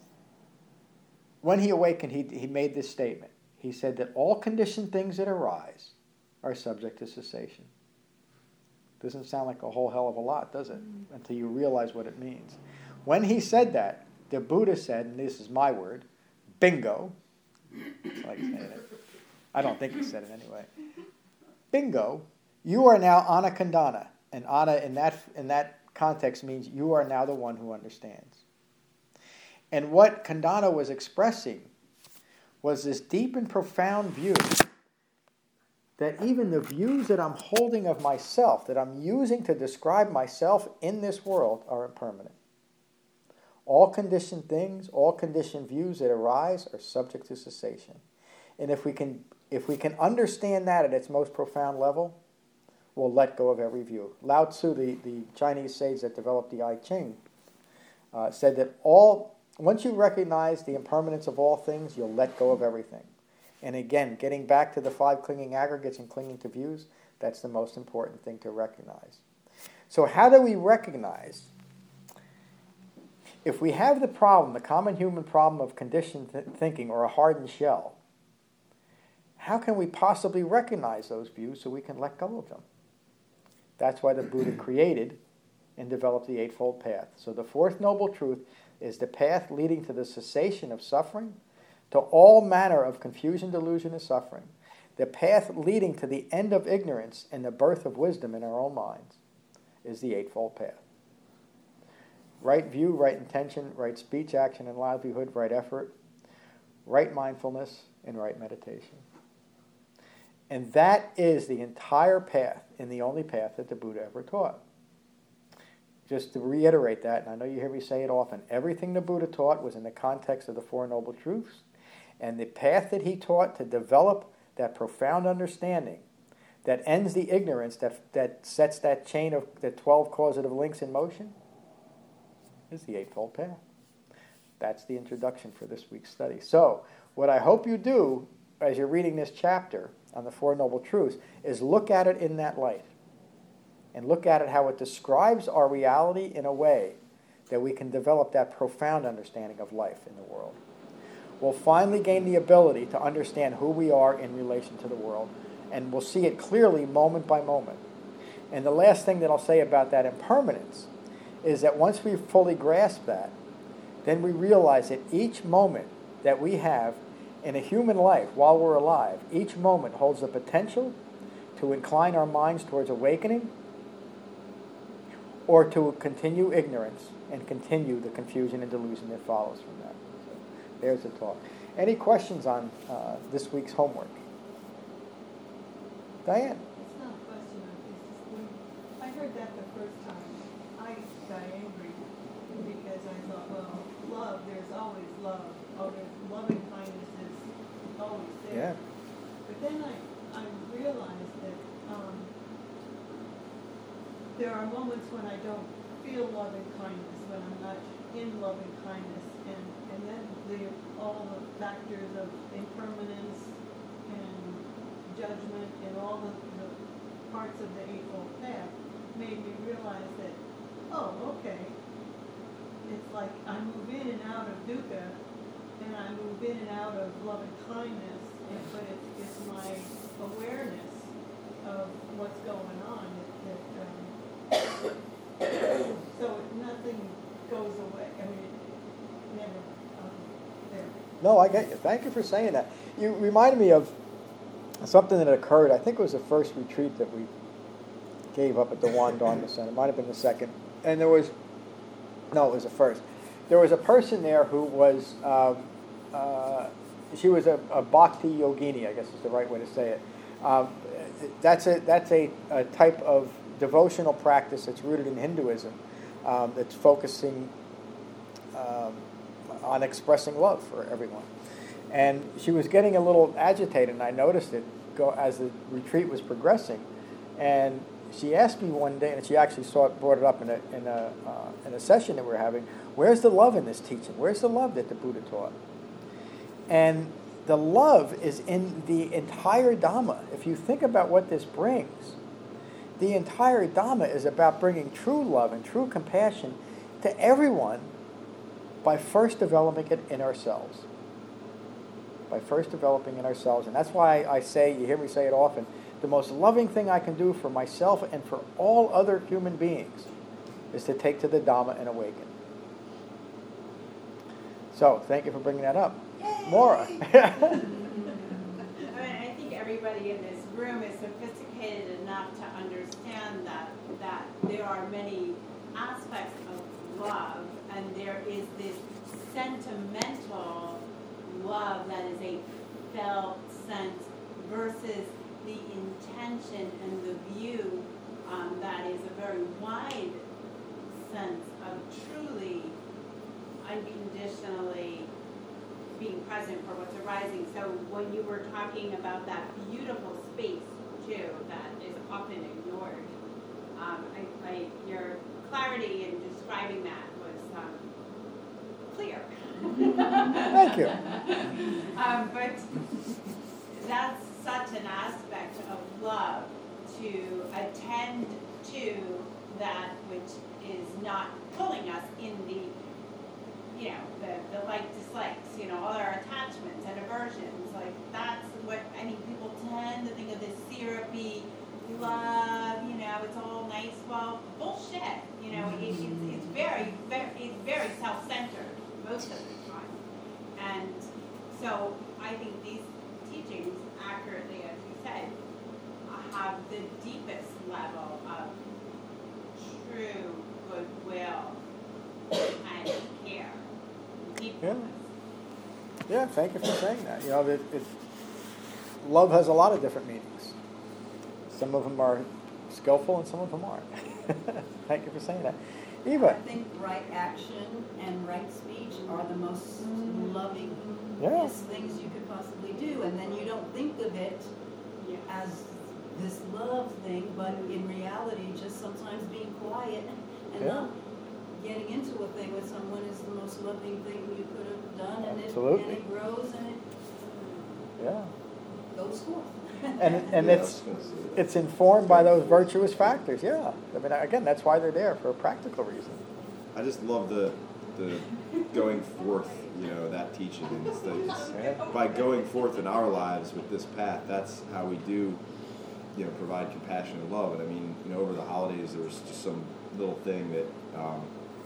when he awakened, he, he made this statement. He said that all conditioned things that arise are subject to cessation. Doesn't sound like a whole hell of a lot, does it? Mm. Until you realize what it means. When he said that, the Buddha said, and this is my word, bingo. I like saying it. I don't think he said it anyway. Bingo. You are now Ana Kandana. And Ana in that, in that context means you are now the one who understands. And what Kandana was expressing was this deep and profound view that even the views that I'm holding of myself, that I'm using to describe myself in this world, are impermanent. All conditioned things, all conditioned views that arise are subject to cessation. And if we can, if we can understand that at its most profound level, we'll let go of every view. Lao Tzu, the, the Chinese sage that developed the I Ching, uh, said that all once you recognize the impermanence of all things, you'll let go of everything. And again, getting back to the five clinging aggregates and clinging to views, that's the most important thing to recognize. So how do we recognize? If we have the problem, the common human problem of conditioned th- thinking or a hardened shell, how can we possibly recognize those views so we can let go of them? That's why the Buddha created and developed the Eightfold Path. So the Fourth Noble Truth is the path leading to the cessation of suffering, to all manner of confusion, delusion, and suffering. The path leading to the end of ignorance and the birth of wisdom in our own minds is the Eightfold Path. Right view, right intention, right speech, action, and livelihood, right effort, right mindfulness, and right meditation. And that is the entire path and the only path that the Buddha ever taught. Just to reiterate that, and I know you hear me say it often, everything the Buddha taught was in the context of the Four Noble Truths, and the path that he taught to develop that profound understanding that ends the ignorance, that, that sets that chain of the twelve causative links in motion, is the Eightfold Path. That's the introduction for this week's study. So, what I hope you do as you're reading this chapter on the Four Noble Truths is look at it in that light. And look at it how it describes our reality in a way that we can develop that profound understanding of life in the world. We'll finally gain the ability to understand who we are in relation to the world, and we'll see it clearly moment by moment. And the last thing that I'll say about that impermanence is that once we fully grasp that, then we realize that each moment that we have in a human life while we're alive, each moment holds the potential to incline our minds towards awakening or to continue ignorance and continue the confusion and delusion that follows from that. So there's the talk. Any questions on uh, this week's homework? Diane? It's not a question, it's just when I heard that the first time, I got angry because I thought, well, love, there's always love. Oh, there's loving kindness is always there. Yeah. But then I, I realized that um, there are moments when I don't feel loving kindness, when I'm not in loving kindness, and, and then the, all the factors of impermanence and judgment and all the, the parts of the Eightfold Path made me realize that, oh, okay, it's like I move in and out of dukkha, and I move in and out of loving kindness, and, but it's, it's my awareness of what's going on that, that um, so nothing goes away. I mean, it never um, there. No, I get you. Thank you for saying that. You reminded me of something that occurred. I think it was the first retreat that we gave up at the Wan Dharma Center. It might have been the second. And there was, no, it was the first. There was a person there who was, um, uh, she was a, a bhakti yogini, I guess is the right way to say it. Um, that's a that's a, a type of devotional practice that's rooted in Hinduism, um, that's focusing um, on expressing love for everyone. And she was getting a little agitated, and I noticed it go as the retreat was progressing. And she asked me one day, and she actually saw it, brought it up in a in a uh, in a session that we were having. Where's the love in this teaching? Where's the love that the Buddha taught? And the love is in the entire Dhamma. If you think about what this brings, the entire Dhamma is about bringing true love and true compassion to everyone by first developing it in ourselves. By first developing in ourselves. And that's why I say, you hear me say it often, the most loving thing I can do for myself and for all other human beings is to take to the Dhamma and awaken. So, thank you for bringing that up. Yay! Maura. I mean, I think everybody in this room is sophisticated enough to understand that, that there are many aspects of love, and there is this sentimental love that is a felt sense versus the intention and the view um, that is a very wide sense of truly unconditionally being present for what's arising. So when you were talking about that beautiful space too that is often ignored, um, I, I, your clarity in describing that was um, clear. Thank you. um, but that's such an aspect of love, to attend to that which is not pulling us in the, you know, the, the like dislikes, you know, all our attachments and aversions. Like that's what, I mean, people tend to think of this syrupy love, you know, it's all nice. Well, bullshit, you know, it, it's, it's very, very, it's very self-centered most of the time. And so I think these teachings, accurately as you said, have the deepest level of true goodwill and care. Yeah. Yeah, thank you for saying that. You know, it, it, love has a lot of different meanings. Some of them are skillful and some of them aren't. Thank you for saying that. Eva. I think right action and right speech are the most loving Yeah. things you could possibly do, and then you don't think of it as this love thing, but in reality, just sometimes being quiet and Yeah. not getting into a thing with someone is the most loving thing you could have done, and it, Absolutely. and it grows and it Yeah. goes forth. And and Yeah, it's I was gonna say that. it's informed by those virtuous factors. Yeah. I mean, again, that's why they're there, for a practical reason. I just love the the going forth, you know, that teaching, and it's, the, it's Yeah. by going forth in our lives with this path, that's how we do, you know, provide compassion and love. And I mean, you know, over the holidays, there was just some little thing that um,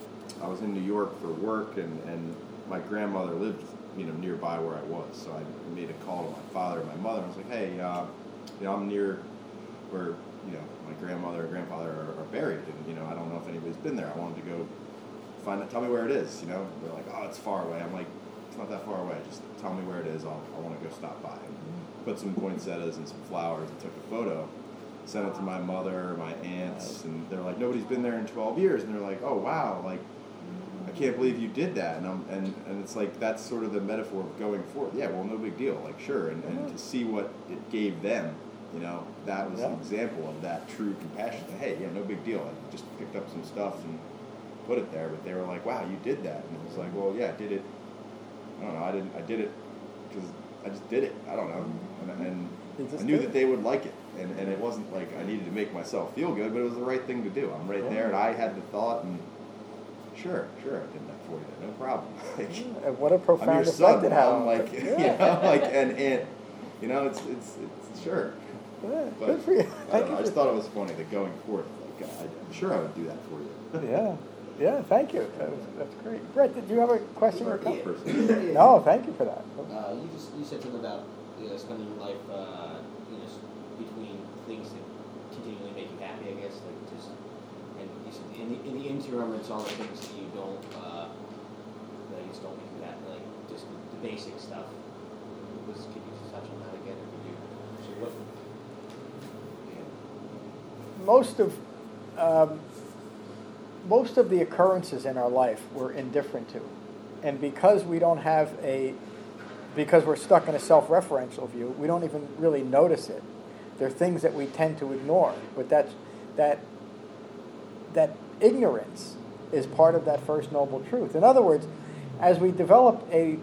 I was in New York for work, and, and my grandmother lived, you know, nearby where I was. So I made a call to my father and my mother. I was like, hey, uh, you know, I'm near where, you know, my grandmother and grandfather are, are buried, and, you know, I don't know if anybody's been there. I wanted to go find it, tell me where it is, you know. They're like, oh, it's far away. I'm like, it's not that far away. Just tell me where it is. I'll, I want to go stop by. And put some poinsettias and some flowers and took a photo. Sent it to my mother, my aunts, and they're like, nobody's been there in twelve years. And they're like, oh, wow, like, I can't believe you did that. And I'm, and, and it's like, that's sort of the metaphor of going forth. Yeah, well, no big deal. Like, sure. And, and to see what it gave them, you know, that was Yeah. an example of that true compassion. Hey, yeah, no big deal. I just picked up some stuff and put it there. But they were like, wow, you did that. And it was like, well, yeah, I did it. I don't know. I didn't, I did it because I just did it. I don't know. And, and You just I knew did that it. they would like it. And, and it wasn't like I needed to make myself feel good, but it was the right thing to do. I'm right Yeah. there, and I had the thought, and sure, sure, I did that for you. No problem. Like, And what a I'm profound your effect son, it had Mom. on Like, them. you know, like, and, and, you know, it's, it's, it's sure. Yeah, But good for you. I, Thank don't know, you I just for- thought it was funny that going forth, like, I, I'm sure I would do that for you. Yeah, yeah, thank you. That was, that's great. Brett, did you have a question or a Yeah. comment? No, thank you for that. Uh, you just you said something about you know, spending your life uh, you know s- between things that continually make you happy. I guess like just and you said in the, in the interim, it's all the things that you don't uh, that I guess don't make you happy, like just the, the basic stuff. Was could you just touch on that again? If you do, so what? Most of um, most of the occurrences in our life we're indifferent to, and because we don't have a because we're stuck in a self-referential view, we don't even really notice it. They're things that we tend to ignore, but that's that that ignorance is part of that first noble truth. In other words, as we develop a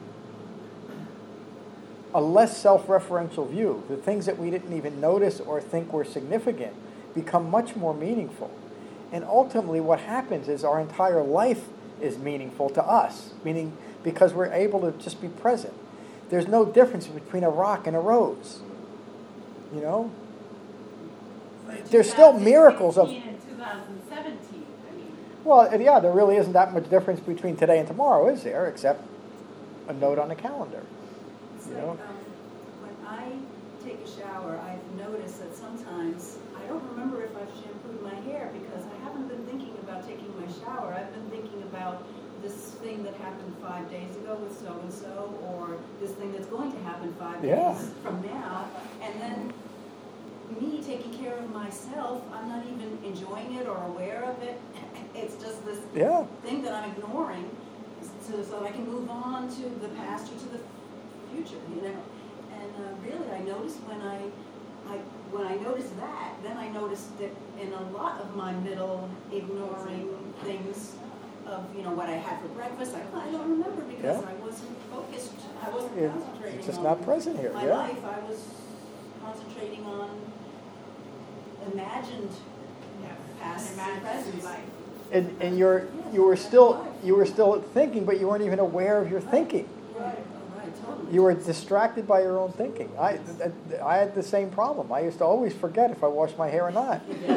a less self-referential view, the things that we didn't even notice or think were significant become much more meaningful. And ultimately what happens is our entire life is meaningful to us, meaning because we're able to just be present. There's no difference between a rock and a rose. You know? There's still miracles of... two thousand sixteen and two thousand seventeen, I mean. Well, yeah, there really isn't that much difference between today and tomorrow, is there? Except a note on the calendar. It's You like, know? um, when I take a shower, I've noticed that sometimes I don't remember if I've shampooed my hair because I haven't been thinking about taking my shower. I've been thinking about this thing that happened five days ago with so-and-so, or this thing that's going to happen five Yeah. days from now. And then me taking care of myself, I'm not even enjoying it or aware of it. It's just this Yeah. thing that I'm ignoring so, so that I can move on to the past or to the future, you know. And uh, really, I noticed when I, I, when I noticed that, then I noticed that in a lot of my middle ignoring things of, you know, what I had for breakfast, I, I don't remember because Yeah. I wasn't focused, I wasn't Yeah, concentrating it's just on not present here, my yeah. life. I was concentrating on imagined past and present life. And, and you're, you were still, you were still thinking, but you weren't even aware of your thinking. Right, oh, right, totally. You were distracted by your own thinking. I, I had the same problem. I used to always forget if I washed my hair or not.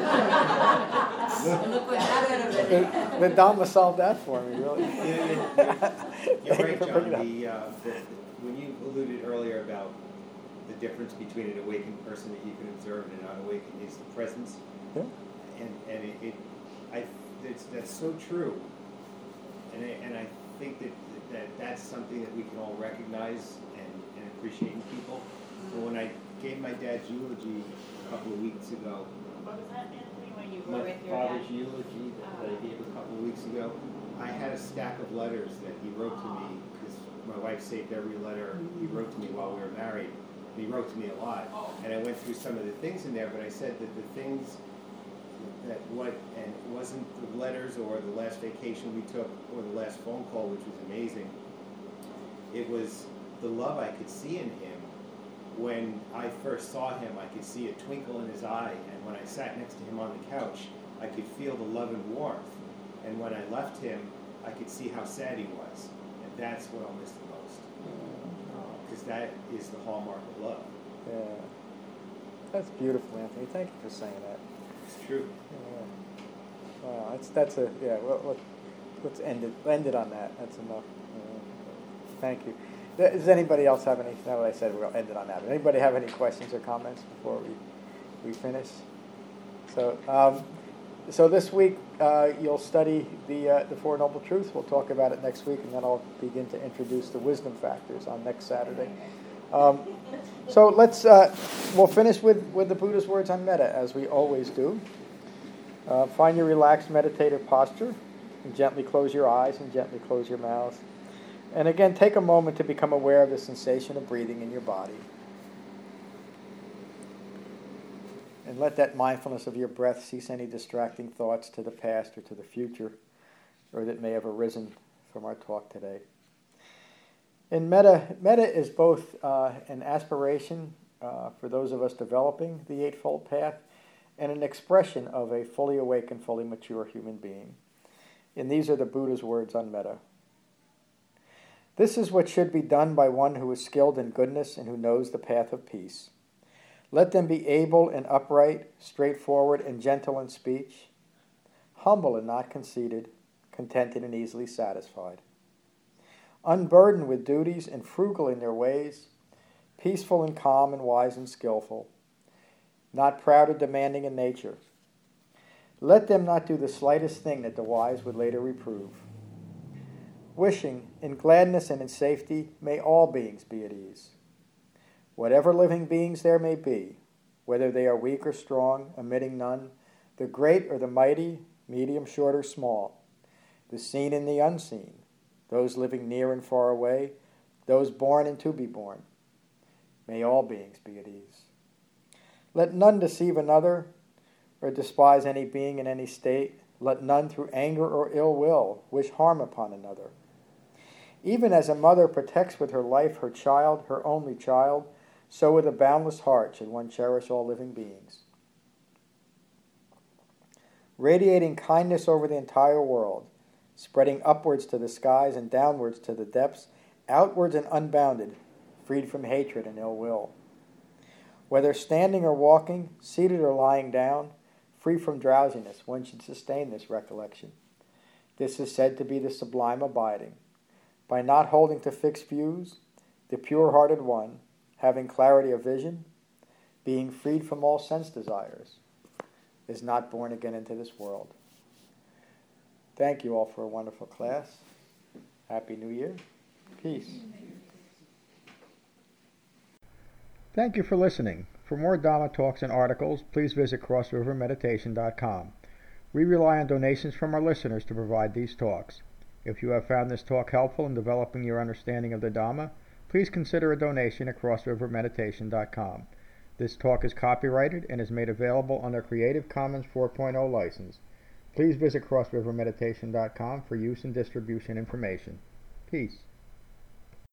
And look what happened of it. The Dhamma solved that for me, really. You're, you're Thank you right, for John. bringing it up. The, uh, the, when you alluded earlier about the difference between an awakened person that you can observe and an unawakened is the presence. Yeah. And and it, it I it's, that's so true. And I, and I think that, that that's something that we can all recognize and, and appreciate in people. So when I gave my dad's eulogy a couple of weeks ago, What was that, Anthony, when you were my with your father's dad? eulogy that, that I gave a couple of weeks ago, I had a stack of letters that he wrote to me because my wife saved every letter he wrote to me while we were married. And he wrote to me a lot. And I went through some of the things in there, but I said that the things that what, and it wasn't the letters or the last vacation we took or the last phone call, which was amazing. It was the love I could see in him. When I first saw him, I could see a twinkle in his eye, and when I sat next to him on the couch, I could feel the love and warmth. And when I left him, I could see how sad he was, and that's what I'll miss the most, because that is the hallmark of love. Yeah. That's beautiful, Anthony. Thank you for saying that. It's true. Yeah. Wow, that's that's a yeah. Well, let, let's end it end it on that. That's enough. Yeah. Thank you. Does anybody else have any? Now that I said we'll end it on that. Does anybody have any questions or comments before we we finish? So um, so this week uh, you'll study the uh, the Four Noble Truths. We'll talk about it next week, and then I'll begin to introduce the wisdom factors on next Saturday. Um, so let's uh, we'll finish with, with the Buddha's words on metta, as we always do. Uh, find your relaxed meditative posture, and gently close your eyes and gently close your mouth. And again, take a moment to become aware of the sensation of breathing in your body. And let that mindfulness of your breath cease any distracting thoughts to the past or to the future, or that may have arisen from our talk today. And metta, metta is both uh, an aspiration uh, for those of us developing the Eightfold Path and an expression of a fully awakened, fully mature human being. And these are the Buddha's words on metta. This is what should be done by one who is skilled in goodness and who knows the path of peace. Let them be able and upright, straightforward and gentle in speech, humble and not conceited, contented and easily satisfied, unburdened with duties and frugal in their ways, peaceful and calm and wise and skillful, not proud or demanding in nature. Let them not do the slightest thing that the wise would later reprove. Wishing, in gladness and in safety, may all beings be at ease. Whatever living beings there may be, whether they are weak or strong, omitting none, the great or the mighty, medium, short, or small, the seen and the unseen, those living near and far away, those born and to be born, may all beings be at ease. Let none deceive another or despise any being in any state. Let none through anger or ill will wish harm upon another. Even as a mother protects with her life her child, her only child, so with a boundless heart should one cherish all living beings. Radiating kindness over the entire world, spreading upwards to the skies and downwards to the depths, outwards and unbounded, freed from hatred and ill will. Whether standing or walking, seated or lying down, free from drowsiness, one should sustain this recollection. This is said to be the sublime abiding. By not holding to fixed views, the pure-hearted one, having clarity of vision, being freed from all sense desires, is not born again into this world. Thank you all for a wonderful class. Happy New Year. Peace. Thank you for listening. For more Dharma talks and articles, please visit cross river meditation dot com. We rely on donations from our listeners to provide these talks. If you have found this talk helpful in developing your understanding of the Dharma, please consider a donation at cross river meditation dot com. This talk is copyrighted and is made available under Creative Commons four point oh license. Please visit cross river meditation dot com for use and distribution information. Peace.